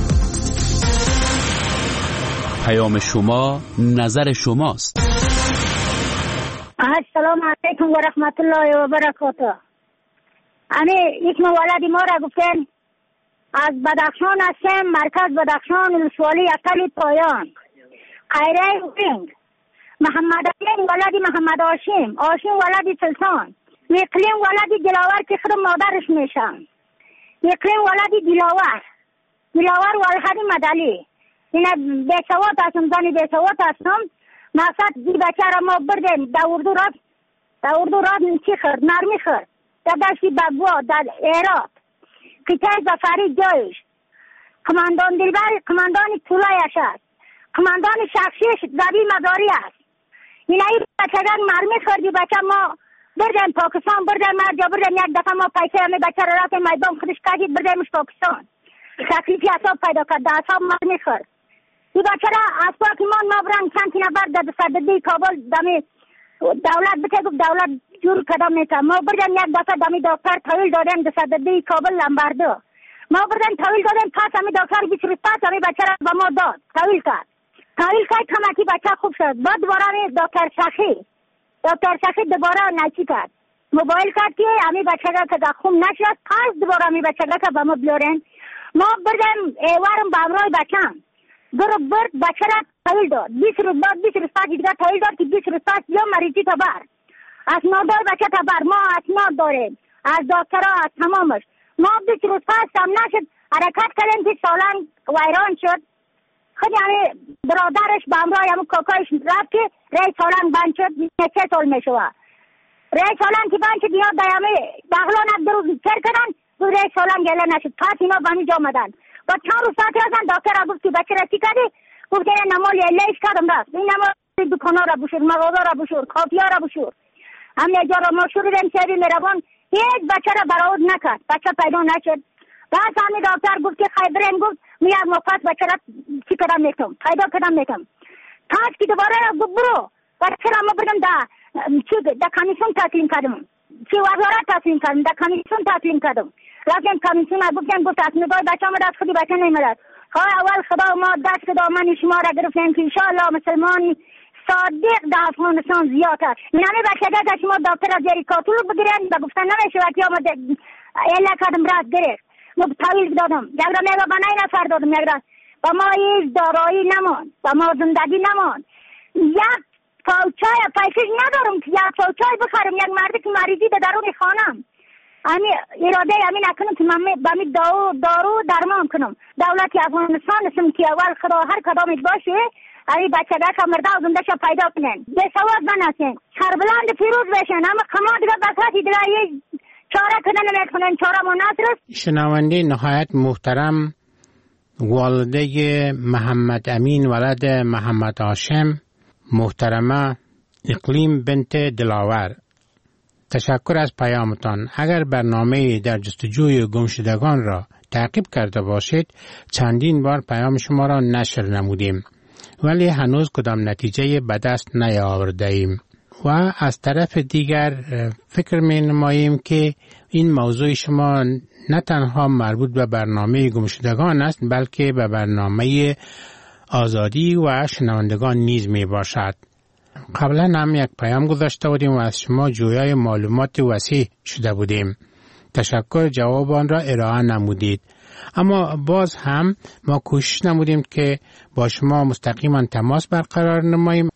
Speaker 1: پیام شما نظر شماست.
Speaker 25: السلام علیکم و رحمت الله و برکاته. یک ولد ما را گفتن از بدخشان هستم، مرکز بدخشان، ولسوالی اقل پایان، قیره وینگ، محمد علیم ولد محمد هاشم، هاشم ولد سلطان، اقلیم ولد دلاور که خود مادرش میشم، اقلیم ولد دلاور ولد مدلی. این بیسوات هستم، زنی بیسوات هستم. مقصد دی بچه را ما بردیم در اردو راد چی خرد؟ نرمی خرد در دشتی بگوا در ایراد قطعه زفری جایش. کماندان دلبر کماندان طولایش است، کماندان شخصیش زبی مداری است. این ای بچه را نرمی خردی بچه ما بردیم پاکستان، بردیم مرجا، بردیم یک دفعه ما پیسه همی بچه را رفتیم میدان خودش کردید بردیمش پاکستان. تکلیفی اصاب پیدا کرد، در اصاب نرمی خرد. این بچه را از پاکستان ما برن چند تی نفر در صددی کابل دمی دولت بچه گفت دولت جور کدام نیست. ما بردیم یک دفعه دمی دکتر تحویل دادیم در صددی کابل لنبردو. ما بردیم تحویل دادیم، پس همی دکتر 20 روز پس همی بچه را به ما داد، تحویل کرد کمکی بچه خوب شد. بعد دوباره دکتر شخی دوباره نچی کرد، موبایل کرد که همی بچه را که خوب نشد، پس دوباره همی بچه را که به ما بیارن. ما بردیم ایوارم به امرای بچم برد بچه را تحویل داد. 20 روز بعد 20 روز پس دیگر تحویل داد که 20 روز پس یا مریضی تبر اسناد دار بچه تبر. ما اسناد داریم از دکترها از تمامش. ما 20 روز پس هم نشد حرکت کردیم که سالن ویران شد. خود یعنی برادرش به امرای همون کاکایش رفت که ری سالن بند شد. 3 سال می شود ری سالن که بند شد. اینا دیامه بغلان 2 روز پر کردن، 2 ری سالن گله نشد. پس اینا به همینجا آمدن. با چند روز ساعت رفتن دکتر گفت که بچه را چی کردی؟ گفت این نمال لیش کردم رفت این نمال دکانا را بشور مغازه را بشور کافیا را بشور همه جا را ما شوریدم شهری میروان هیچ بچه را برآورد نکرد بچه پیدا نشد بعد همین دکتر گفت که خیبرین گفت میاد مفت بچه را چی کردم میتم پیدا کردم میتم پس که دوباره گفت برو بچه را ما بدم در کمیسیون تسلیم کردم چی وزارت تسلیم کردم در کمیسیون تسلیم کردم رفتم کمیسیون گفت تصمیمگاه بچه آمد از خودی بچه نمیداد اول خدا ما دست دامن شما را گرفتیم که انشاءالله مسلمان صادق در افغانستان زیاد است نمی بچه که شما دکتر از جری کاتولو بگیرن و گفتن نمیشه وقتی آمد اله کردم رد گرفت مبتویل دادم یک را میگه با 9 نفر دادم یک را با ما هیچ دارایی نمان با ما زندگی نمان یک پاوچای پیسش ندارم که یک پاوچای بخرم یک مردی که مریضی در درون خانم اراده همین نکنم که من بامی دارو درمان کنم دولت افغانستان اسم که اول خدا هر کدامش باشه این بچه که مرده و زنده شا پیدا کنن به سواد بناسن سربلند پیروز بشن اما کما دیگه بساتی دیگه یه چاره کنن نمیکنن چاره مناصر
Speaker 20: شنونده نهایت محترم والده محمد امین ولد محمد هاشم محترمه اقلیم بنت دلاور تشکر از پیامتان. اگر برنامه در جستجوی گمشدگان را تعقیب کرده باشید چندین بار پیام شما را نشر نمودیم ولی هنوز کدام نتیجه به دست نیاورده ایم و از طرف دیگر فکر می نماییم که این موضوع شما نه تنها مربوط به برنامه گمشدگان است بلکه به برنامه آزادی و شنوندگان نیز می باشد. قبلا هم یک پیام گذاشته بودیم و از شما جویای معلومات وسیع شده بودیم. تشکر جواب آن را ارائه نمودید. اما باز هم ما کوشش نمودیم که با شما مستقیما تماس برقرار نماییم.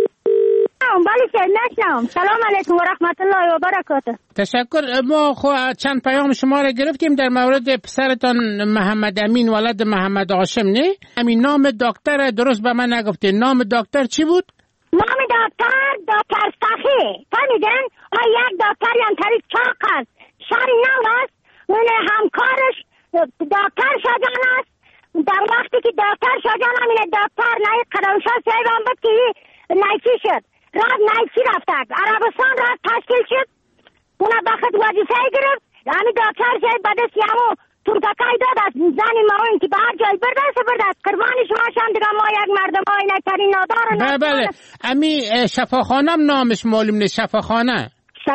Speaker 25: سلام علیکم و رحمت الله و برکاته.
Speaker 20: تشکر. ما چند پیام شما را گرفتیم در مورد پسرتان محمد امین ولد محمد هاشم نه؟ همین نام دکتر درست به من نگفته. نام دکتر چی بود؟
Speaker 25: نام دکتر سخی. فهمیدن؟ یک دکتر یعنی طریق چاق است. شهر نو است. اون همکارش دکتر شاجان است. در وقتی که دکتر شاجان همین دکتر نایی قدمشاه سیبان بود که نیچی شد. رفت نیچی رفتک. عربستان رفت تشکیل شد. اونا بخط وظیفه گرفت. همین دکتر شاید بعد سیامو ترکاکای داد از زنی ما این که به هر جای برده قربانی شما شم دیگه ما یک مردم های نکترین نادار.
Speaker 20: بله امی شفاخانم نامش معلوم نیست. شفاخانه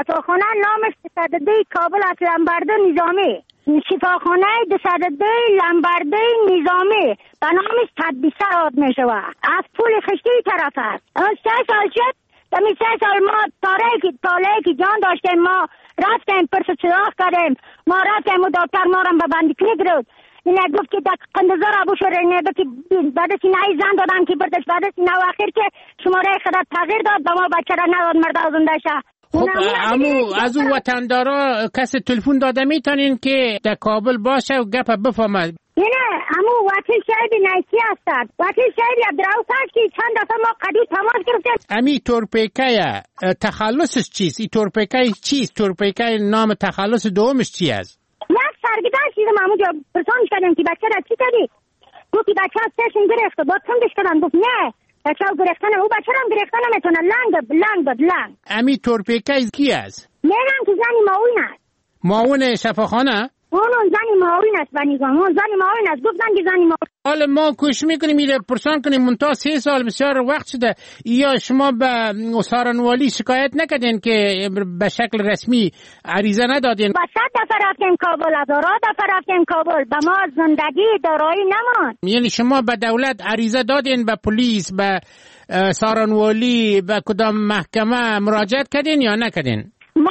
Speaker 25: نامش 202 کابل از لنبرده نظامی. شفاخانه 202 لنبرده نظامی به نامش تدبیسه آد می شود. از پول خشتی طرف است. 3 سال شد. دمی 3 سال ما تاله که جان داشتیم ما رفتیم پرس چراغ کردیم. ما رفتیم و دکتر ما رو به بندکنی گرفت. این گفت که در قندزار ابو شوره که بعد از نهی زن دادن که بردش بعد از نو آخر که شماره خدات تغییر داد به ما بچه را نداد مرده زنده شه.
Speaker 20: خب امو از اون وطندارا کسی تلفن داده میتونین که در کابل باشه و گپ بفهمد؟
Speaker 25: نه امو وکیل شهید نیسی هستند. وکیل شهید عبدالرؤوف هست که چند دفعه ما قدیم تماس گرفتیم.
Speaker 20: امی تورپیکه تخلصش چیست؟ این تورپیکه چیست؟ تورپیکه نام تخلص دومش چی است؟
Speaker 25: یک سرگیدن چیزم امو جا پرسانش کردم که بچه را چی کردی؟ گفت که بچه استشن گرفته با تندش کردن. گفت نه بچه ها گرفتن او بچه را گرفتن نمیتونه لنگ.
Speaker 20: امی تورپیکه کی است؟
Speaker 25: میگم که زنی معاون است.
Speaker 20: معاون شفاخانه؟
Speaker 25: اون زنی معاون است بنیگان. اون زنی معاون است. گفتن که زنی معاون.
Speaker 20: حالا ما کوشش میکنیم میره پرسان کنیم منتها 3 سال بسیار وقت شده. یا شما به سارنوالی شکایت نکردین که به شکل رسمی عریضه ندادین؟
Speaker 25: با 100 دفعه رفتیم کابل، 1000 دفعه رفتیم کابل. به ما زندگی دارایی نماند.
Speaker 20: یعنی شما به دولت عریضه دادین، به پلیس، به سارنوالی، به کدام محکمه مراجعت کردین یا نکردین؟
Speaker 25: ما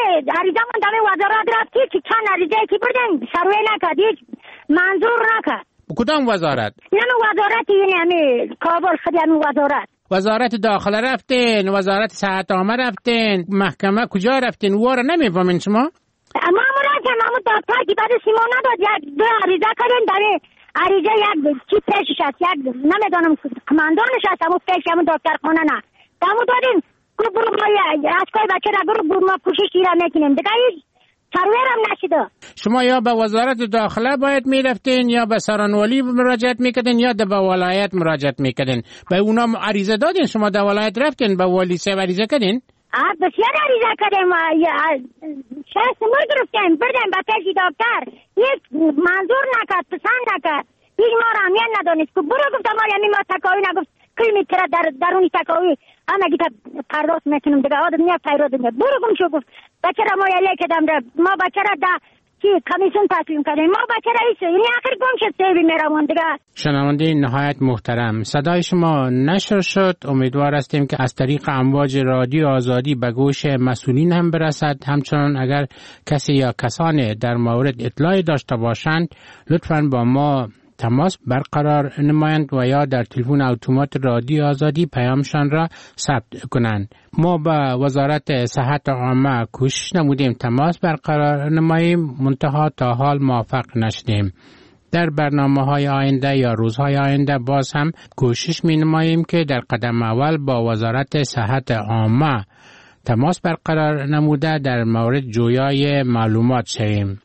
Speaker 25: دمه وزارت رفتی که چند عریضه کی بردن سروی نکرد، هیچ منظور نکرد.
Speaker 20: کدام وزارت؟
Speaker 25: یعنی وزارت یعنی کابل خود یعنی
Speaker 20: وزارت داخله رفتین، وزارت صحت عامه رفتین، محکمه کجا رفتین؟ واره نمیفهمین شما؟
Speaker 25: ما رفتیم اما دکتر که بعد سیما نداد یک 2 عریضه کردن داره عریضه یک چی پیشش هست یک نمیدانم کماندانش هست اما پیش همون دکتر خانه نه دمو دادیم که برو از کوی بچه را برو ما کوشش را میکنیم دیگه سرویر هم نشده.
Speaker 20: شما یا به وزارت داخله باید میرفتین یا به سرانوالی مراجعت میکردین یا به ولایت مراجعت میکردین. به اونا عریضه دادین؟ شما در ولایت رفتین به والی صاحب عریضه کردین؟
Speaker 25: بسیار عریضه کردیم، شهر سمور گرفتیم، بردیم به پیش دکتر، یک منظور نکرد، پسند نکرد، هیچ ما را همیان ندانست که برو گفتم یعنی ما تکاوی نگفت کلمیتر درونی تکاوی همه گیتا پرداخت میکنم دیگه آدم نیا پیرا دنیا برو گم شو گفت بچه را ما یلی کدم را ما بچه را دا کمیسیون تسلیم کردیم ما بچه را ایسه یعنی آخر گم شد سیبی میرمون دیگه.
Speaker 20: شنونده نهایت محترم، صدای شما نشر شد. امیدوار هستیم که از طریق امواج رادیو آزادی به گوش مسئولین هم برسد. همچنان اگر کسی یا کسانی در مورد اطلاعی داشته باشند لطفاً با ما تماس برقرار نمایند و یا در تلفن اتومات رادیو آزادی پیامشان را ثبت کنند. ما با وزارت صحت عامه کوشش نمودیم تماس برقرار نماییم، منتها تا حال موفق نشدیم. در برنامه‌های آینده یا روزهای آینده باز هم کوشش می نماییم که در قدم اول با وزارت صحت عامه تماس برقرار نموده در مورد جویای معلومات شویم.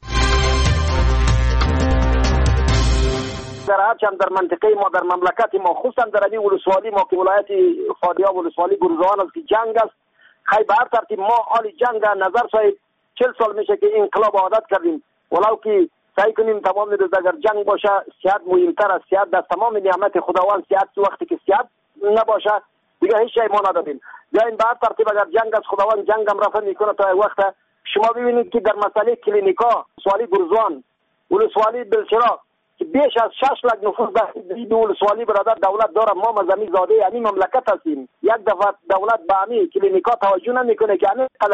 Speaker 2: در هرچند در منطقه ما در مملکت ما خصوصا در این ولسوالی ما که ولایت فاریاب ولسوالی گرزوان است که جنگ است، خیلی به هر ترتیب ما حال جنگ نظر صاحب 40 سال میشه که انقلاب عادت کردیم، ولو که سعی کنیم تمام روز اگر جنگ باشه صحت مهمتر است. صحت در تمام نعمت خداوند، صحت وقتی که صحت نباشه دیگه هیچ چیز ما نداریم. بیاین به هر ترتیب اگر جنگ از خداوند جنگ هم رفع میکنه تا وقت شما ببینید که در مسئله کلینیکا ولسوالی گرزوان ولسوالی بلچراغ که بیش از 6 لک نفوس در ولسوالی برادر دولت داره، ما مزمی زاده یعنی مملکت هستیم. یک دفعه دولت به همین کلینیکا توجه نمیکنه که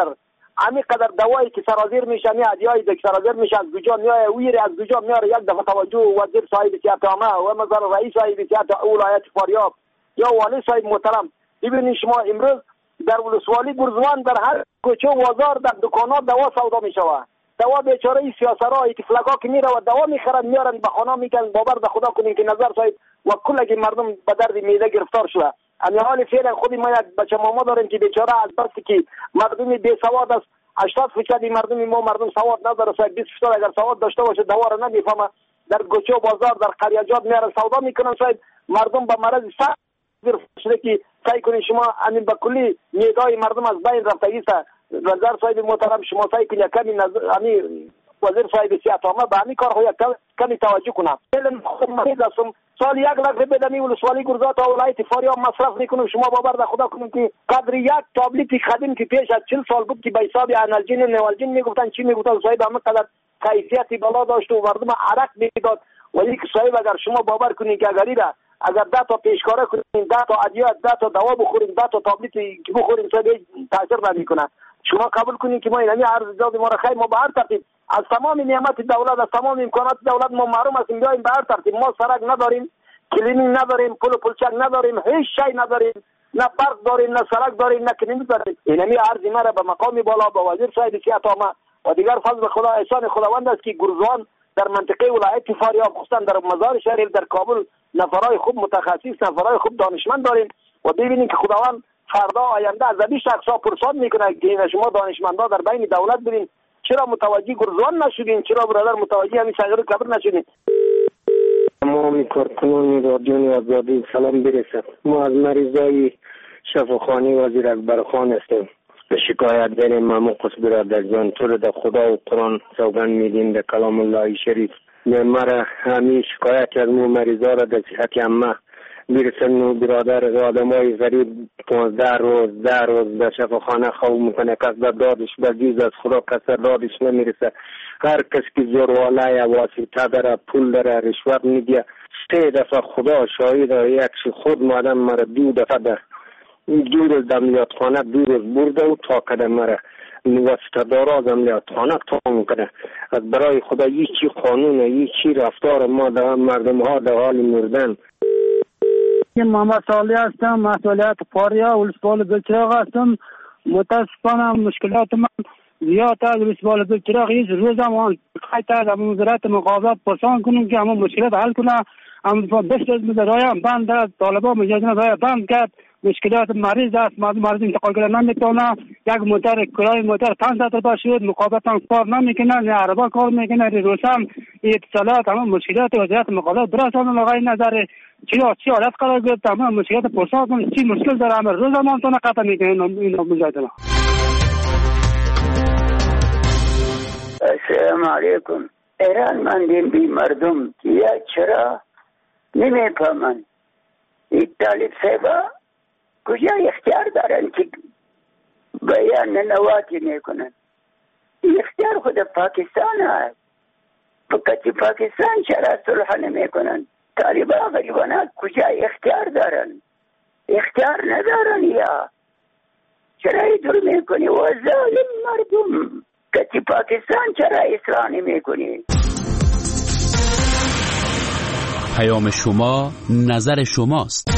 Speaker 2: همین قدر دوایی که سرازیر میشه، همین ادویه‌ای که سرازیر میشه از کجا میاد، ویری از کجا میاد، یک دفعه توجه وزیر صاحب صحت عامه و مثلا رئیس صاحب صحت ولایت فاریاب یا والی صاحب محترم، ببینید شما امروز در ولسوالی گرزوان در هر کوچه و بازار در دکانات دوا سودا میشوه. دوا بیچاره این سیاسرها اتفلاقا که میره و دوا میخرن میارن به خانه میگن باور به خدا کنین که نظر صاحب و کلگی مردم به درد معده گرفتار شده. اما حال فعلا خودی ما یک بچه ماما داریم که بیچاره از بس که مردم بی سواد است، 80% مردم ما مردم سواد نداره، 20% اگر سواد داشته باشه دوا را نمیفهمه، در کوچه و بازار در قریاجات میارن سودا میکنن، صاحب مردم به مرض سخت گرفته که سعی کنین شما همین به کلی میدای مردم از بین رفتگی است. وزیر صاحب محترم شما سعی کنید کمی همین وزیر صاحب صحت عامه به همین کار خود کمی توجه کنه. فعلا خودم هستم سال 1 لک روپیه در ولسوالی گرزوان تا ولایت فاریاب مصرف میکنم. شما باور به خدا کنید که قدر یک تابلت قدیم که پیش از 40 سال بود که به حساب انالژین نوالژین میگفتن چی میگفتن صاحب همه قدر کیفیتی بالا داشت و مردم عرق میداد. ولی که صاحب اگر شما باور کنید که اگر 10 تا پیشکاره کنین، 10 تا ادویه، 10 تا دوا بخورین، 10 تا تابلت که بخورین صاحب تاثیر نمیکنه. شما قبول کنین که ما این عرض داد ما را خیر ما به هر ترتیب از تمام نعمت دولت، از تمام امکانات دولت ما محروم هستیم. بیایم به هر ترتیب ما سرک نداریم، کلینیک نداریم، پلچک نداریم، هیچ شی نداریم، نه برق داریم، نه سرک داریم، نه کلینیک داریم. اینمی عرض ما را به مقام بالا با وزیر صاحب صحت عامه و دیگر فضل خدا احسان خداوند است که گرزوان در منطقه ولایت فاریاب خصوصا در مزار شریف در کابل نفرای خوب متخصص، نفرای خوب دانشمند داریم و ببینید که خداوند فردا آینده از این شخصا پرسان میکنه که شما دانشمندا در بین دولت برین چرا متوجه گرزوان نشدین، چرا برادر متوجه همین صغیر کبر نشدین.
Speaker 5: تمام کارکنان رادیو آزادی سلام برسد. ما از مریضای شفاخانه وزیر اکبرخان هستیم. به شکایت داریم ماموقس برادر جان تو رو در خدا و قرآن سوگند میدیم در کلام الله شریف. مرا همین شکایت از مو مریضا را در صحت عامه میرسن برادر آدمای غریب 15 روز 10 روز در شفاخانه خواب میکنه، کس در دادش بجیز از خدا کس در دادش نمیرسه. هر کس که زورواله یا واسطه داره پول داره رشوت میده. 3 دفعه خدا شاهد یک خود مادم مرا 2 دفعه در 2 روز در عملیاتخانه 2 روز برده و تا کده مرا واسطه داره از عملیاتخانه تا میکنه. از برای خدا هیچی قانونه هیچی رفتار ما در مردم ها در حال مردن.
Speaker 6: محمد صالح هستم، مسئولیت فاریاب ولسوالی بلچراغ هستم. متاسفانه مشکلات من زیاد است. ولسوالی بلچراغ هیچ روز هم خیلی از وزارت مقابلات پرسان کنیم که همون مشکلات حل کنه. هم بسیار رای بند داد، طالبان مجازات رای بند کرد. مشکلات مریض است، مریض انتقال کردن نمیتونه. یک موتور کرای موتور 500 روپیه شد، مقابلت هم کار نمیکنه، نه عربا کار میکنه، روسم اتصالات همه مشکلات وضعیت مقابلت درست هم آقای نظر چی حالت قرار گرفت، همه مشکلات پرسات چی مشکل داره، همه روز هم تونه قطع میکنه این مجادله.
Speaker 8: السلام علیکم. ایران مندین مردم یا چرا نمیفهمن این طالب صاحبا کجا اختیار دارن که بیان نواتی میکنن؟ اختیار خود پاکستان هست، فقط پاکستان چرا صلح نمیکنن؟ طالبا غریبانات کجا اختیار دارن؟ اختیار ندارن یا چرا اینطور میکنی؟ و ظالم مردم که پاکستان چرا اصلاح نمیکنی؟
Speaker 1: پیام شما نظر شماست.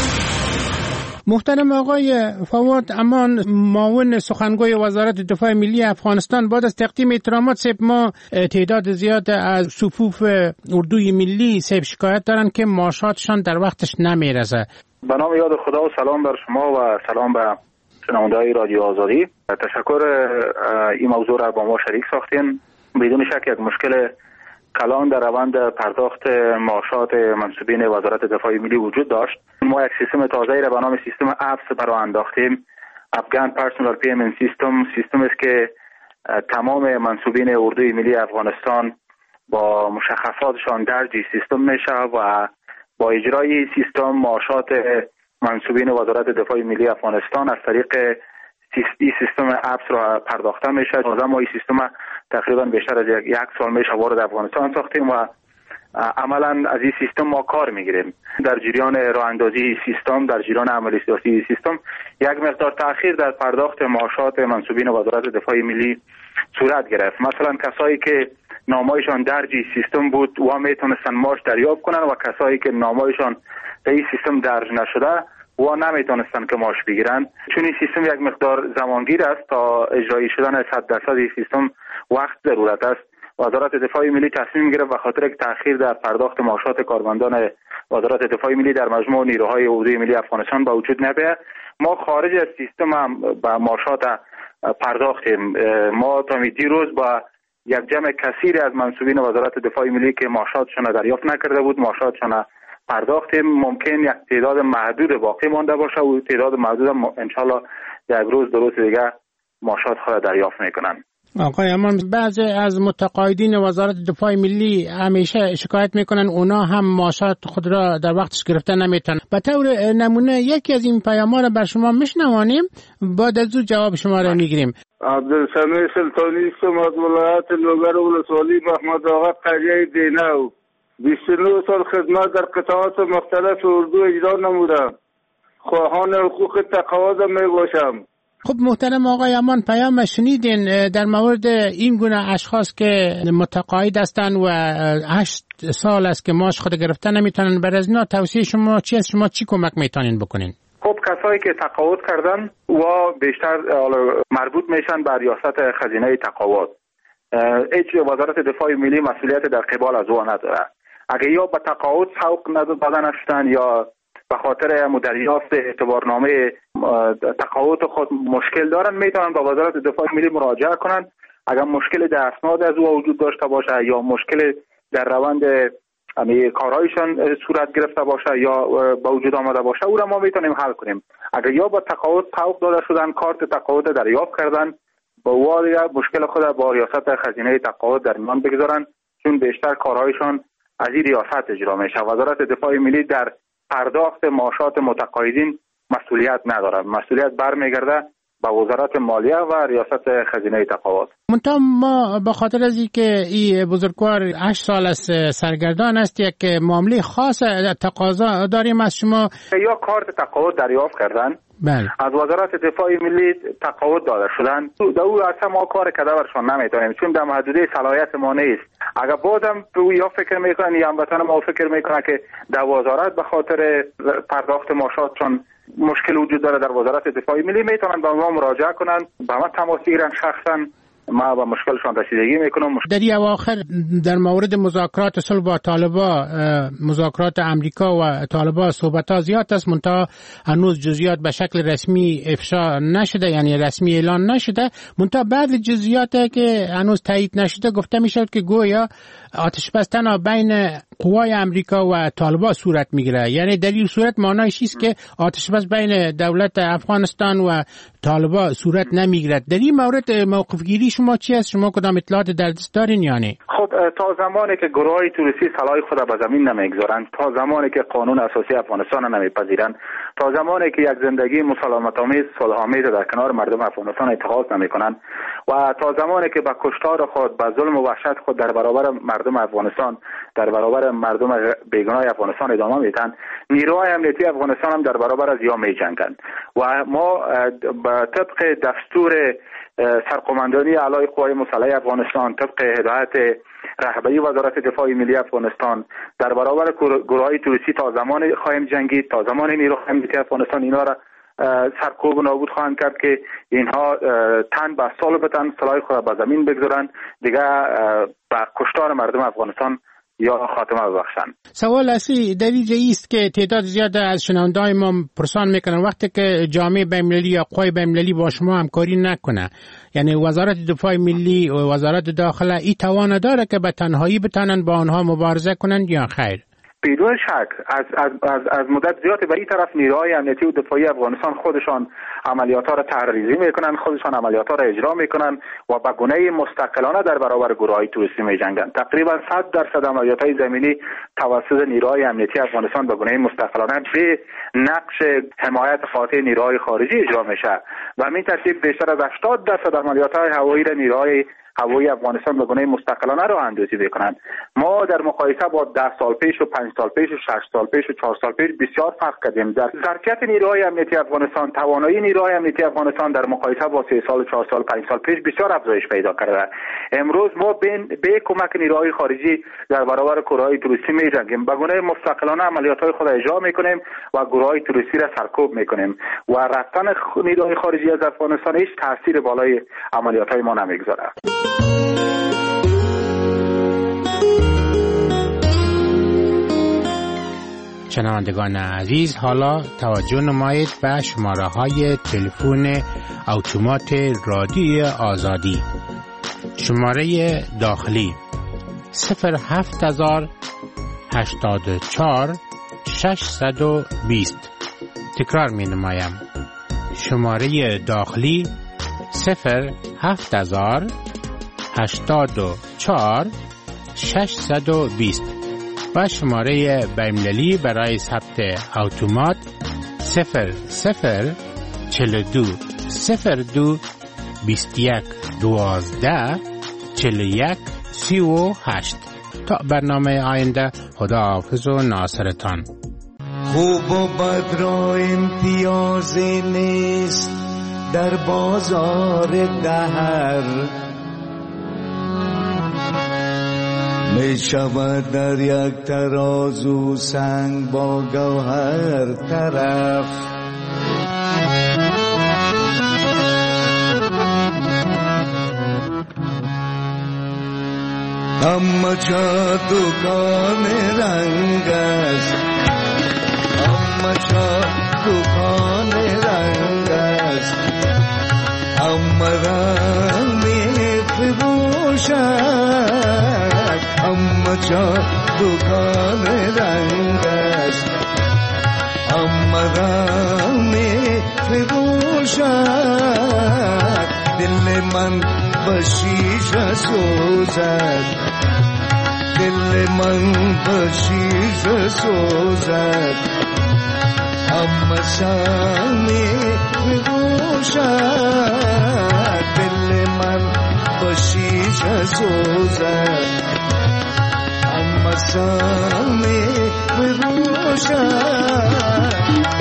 Speaker 20: محترم آقای فواد امان، معاون سخنگوی وزارت دفاع ملی افغانستان، بعد از تقدیم احترامات سیب ما تعداد زیاد از صفوف اردوی ملی سیب شکایت دارن که معاشاتشان در وقتش نمیرسه.
Speaker 9: به نام یاد خدا و سلام بر شما و سلام به شنونده‌های رادیو آزادی. تشکر این موضوع را با ما شریک ساختین. بدون شک یک مشکل کلان در روند پرداخت معاشات منصوبین وزارت دفاع ملی وجود داشت. ما یک سیستم تازه‌ای را به نام سیستم ابس برآورد انداختیم. افغان پرسونال پیمنت سیستم، سیستمی است که تمام منصوبین اردوی ملی افغانستان با مشخصاتشان درج سیستم میشه و با اجرای سیستم معاشات منصوبین وزارت دفاع ملی افغانستان از طریق این سیستم ابس را پرداخته میشه. ما این سیستم تقریبا بیشتر از یک سال میشه وارد افغانستان ساختیم و عملا از این سیستم ما کار میگیریم. در جریان راه اندازی سیستم، در جریان عملی سیاسی سیستم یک مقدار تأخیر در پرداخت معاشات منصوبین وزارت دفاع ملی صورت گرفت. مثلا کسایی که نامایشان درج سیستم بود و میتونستن معاش دریافت کنن و کسایی که نامایشان در این سیستم درج نشده و نمیتونستن که معاش بگیرن. چون این سیستم یک مقدار زمانگیر است، تا اجرایی شدن 100% این سیستم وقت ضرورت است. وزارت دفاع ملی تصمیم گرفت و خاطر یک تأخیر در پرداخت معاشات کارمندان وزارت دفاع ملی در مجموع نیروهای اردوی ملی افغانستان با وجود نبیه. ما خارج از سیستم هم با معاشات پرداختیم. ما تا دیروز با یک جمع کثیر از منصوبین وزارت دفاع ملی که معاشاتشان دریافت نکرده بود معاشاتشان پرداختیم. ممکن یک تعداد محدود باقی مانده باشه و تعداد محدود هم انشالله یک روز دو روز دیگه معاشات خود دریافت میکنن.
Speaker 20: آقای امان، بعضی از متقاعدین وزارت دفاع ملی همیشه شکایت میکنن اونا هم معاشات خود را در وقتش گرفتن نمیتونن. به طور نمونه یکی از این پیام‌ها را بر شما میشنوانیم، بعد از او جواب شما را میگیریم.
Speaker 10: عبدالسمیع سلطانی هستم از ولایت لوگر ولسوالی محمد آقا قریه دینو. 29 سال خدمت در قطاعات مختلف اردو اجرا نمودم. خواهان حقوق تقاعد می باشم.
Speaker 20: خب محترم آقای امان، پیام شنیدین در مورد این گونه اشخاص که متقاعد هستند و 8 سال است که معاش خود گرفتن نمیتونن. برای از اینا توصیه شما چی است؟ شما چی کمک میتونین بکنین؟
Speaker 9: خب کسایی که تقاعد کردن و بیشتر مربوط میشن به ریاست خزینه تقاعد، هیچ وزارت دفاع ملی مسئولیت در قبال از او نداره. اگه یا به تقاعد سوق نداده نشدن یا به خاطر دریافت اعتبارنامه تقاعد خود مشکل دارن، میتونن به وزارت دفاع ملی مراجعه کنن. اگر مشکل در اسناد از او وجود داشته باشه یا مشکل در روند کارهایشان صورت گرفته باشه یا به وجود آمده باشه، او را ما میتونیم حل کنیم. اگر یا به تقاعد سوق داده شدن، کارت تقاعد دریافت کردن، با او مشکل خود با ریاست خزینه تقاعد در میان بگذارن، چون بیشتر کارهایشان از این ریاست اجرا میشه. وزارت دفاع ملی در پرداخت معاشات متقاعدین مسئولیت نداره. مسئولیت برمیگرده به وزارت مالیه و ریاست خزینه تقاعد.
Speaker 20: منتها ما به خاطر از اینکه این بزرگوار 8 سال است سرگردان است، یک معامله خاص تقاضا داریم از شما.
Speaker 9: یا کارت تقاعد دریافت کردن،
Speaker 20: بله،
Speaker 9: از وزارت دفاع ملی تقاعد داده شدن، در او اصلا ما کار کده برشان نمیتونیم، چون در محدوده صلاحیت ما نیست. اگر بازم یا فکر میکنن یا هموطن ما فکر میکنن که در وزارت به خاطر پرداخت معاشات چون مشکل وجود داره در وزارت دفاع ملی، میتونن به ما مراجعه کنن، با ما تماس بگیرن، شخصا ما به مشکلشان رسیدگی میکنم.
Speaker 20: در این اواخر در مورد مذاکرات صلح با طالبان، مذاکرات امریکا و طالبان صحبت‌ها زیاد است، منتها هنوز جزئیات به شکل رسمی افشا نشده، یعنی رسمی اعلان نشده. منتها بعض جزئیات که هنوز تایید نشده گفته میشد که گویا آتش بس تنها بین قوای امریکا و طالبان صورت میگیره. یعنی در این صورت معنیش است که آتش بس بین دولت افغانستان و طالبان صورت نمیگیرد. در این مورد موقف گیری شما چی است؟ شما کدام اطلاعات در دست دارین؟ یعنی
Speaker 9: خب تا زمانی که گروه‌های توریستی سلاح خود به زمین نمیگذارند، تا زمانی که قانون اساسی افغانستان نمیپذیرند، تا زمانی که یک زندگی مسالمت‌آمیز صلح‌آمیز در کنار مردم افغانستان اتخاذ نمی‌کنند و تا زمانی که به کشتار خود، به ظلم و وحشت خود در برابر مردم افغانستان، در برابر مردم بیگناه افغانستان ادامه میدن، نیروهای امنیتی افغانستان هم در برابر از یا میجنگند و ما به طبق دستور سرقماندانی اعلای قوای مسلح افغانستان، طبق هدایت رهبری وزارت دفاع ملی افغانستان در برابر گروه‌های توریستی تا زمان خواهیم جنگید، تا زمان نیروهای امنیتی افغانستان اینا را سرکوب و نابود خواهند کرد که اینها تن به سال بتن، سلاح خود به زمین بگذارند، دیگه به کشتار مردم افغانستان یا خاتمه ببخشند.
Speaker 20: سوال اصلی در اینجا است که تعداد زیاد از شنونده‌های ما پرسان میکنن وقتی که جامعه بین‌المللی یا قوای بین‌المللی با شما همکاری نکنه، یعنی وزارت دفاع ملی و وزارت داخله این توان داره که به تنهایی بتونن با آنها مبارزه کنند یا خیر؟
Speaker 9: بدون شک از مدت زیادی به این طرف نیروهای امنیتی و دفاعی افغانستان خودشان عملیات‌ها را طرح‌ریزی میکنن، خودشان عملیات‌ها را اجرا میکنن و به گونه مستقلانه در برابر گروه‌های توریستی میجنگند. تقریبا 100% عملیات‌های زمینی توسط نیروهای امنیتی افغانستان به گونه مستقلانه به نقش حمایت قاطع نیروهای خارجی اجرا میشه و همین ترتیب بیشتر از 80% عملیات‌های هوایی را نیروهای هوایی افغانستان به گونه مستقلانه راه اندازی میکنند. ما در مقایسه با 10 سال پیش و 5 سال پیش و 6 سال پیش و 4 سال پیش بسیار فرق کردیم. در ظرفیت نیروهای امنیتی افغانستان، توانایی نیروهای امنیتی افغانستان در مقایسه با 3 سال و 4 سال 5 سال پیش بسیار افزایش پیدا کرده. امروز ما به کمک نیروهای خارجی در برابر گروه‌های توریستی می‌جنگیم، به گونه مستقلانه عملیات‌های خود اجرا میکنیم و گروه‌های توریستی را سرکوب میکنیم و رفتن نیروهای خارجی از افغانستان هیچ تاثیر بالای عملیات‌های ما نمیگذاره.
Speaker 20: شنوندگان عزیز، حالا توجه نمایید به شماره‌های تلفن اتومات رادیوی آزادی. شماره داخلی 07084 620. تکرار می نمایم. شماره داخلی 07084 620 و شماره بین‌المللی برای ثبت اتومات 0042 02 21 12 41 38. تا برنامه آینده، خداحافظ و ناصرتان.
Speaker 11: خوب و بد را امتیازی نیست در بازار دهر، می شود در یک ترازو سنگ با گوهر طرف. اما چه دکان رنگ است، اما چه دکان رنگ است، اما رنگ می فروشد، اما چه دکان رنگ است، اما رنگ می فروشد. دل من به شیشه سوزد، دل من به شیشه سوزد، اما سمی بگوشد. دل من به شیشه سوزد، اما سمی بگوشد.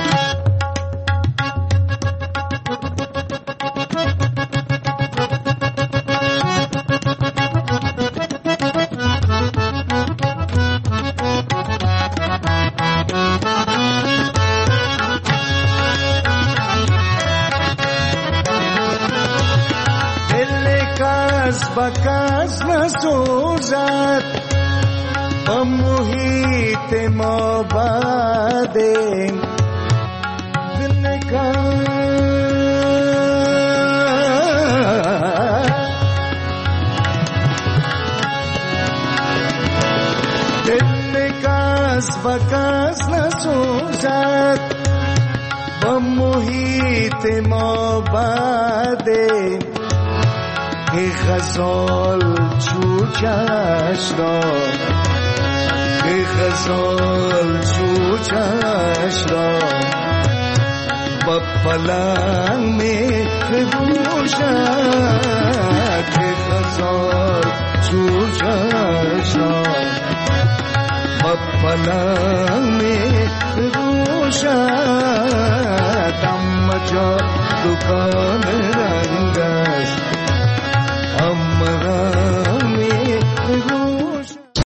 Speaker 11: با محیط ما باده دل کس بکس نسوزد با محیط ما باده ای غزال چوچش را ای غزال چوچش را با پلنگ می بپوشد ای غزال چوچش را با پلنگ می بپوشد اما جا دکان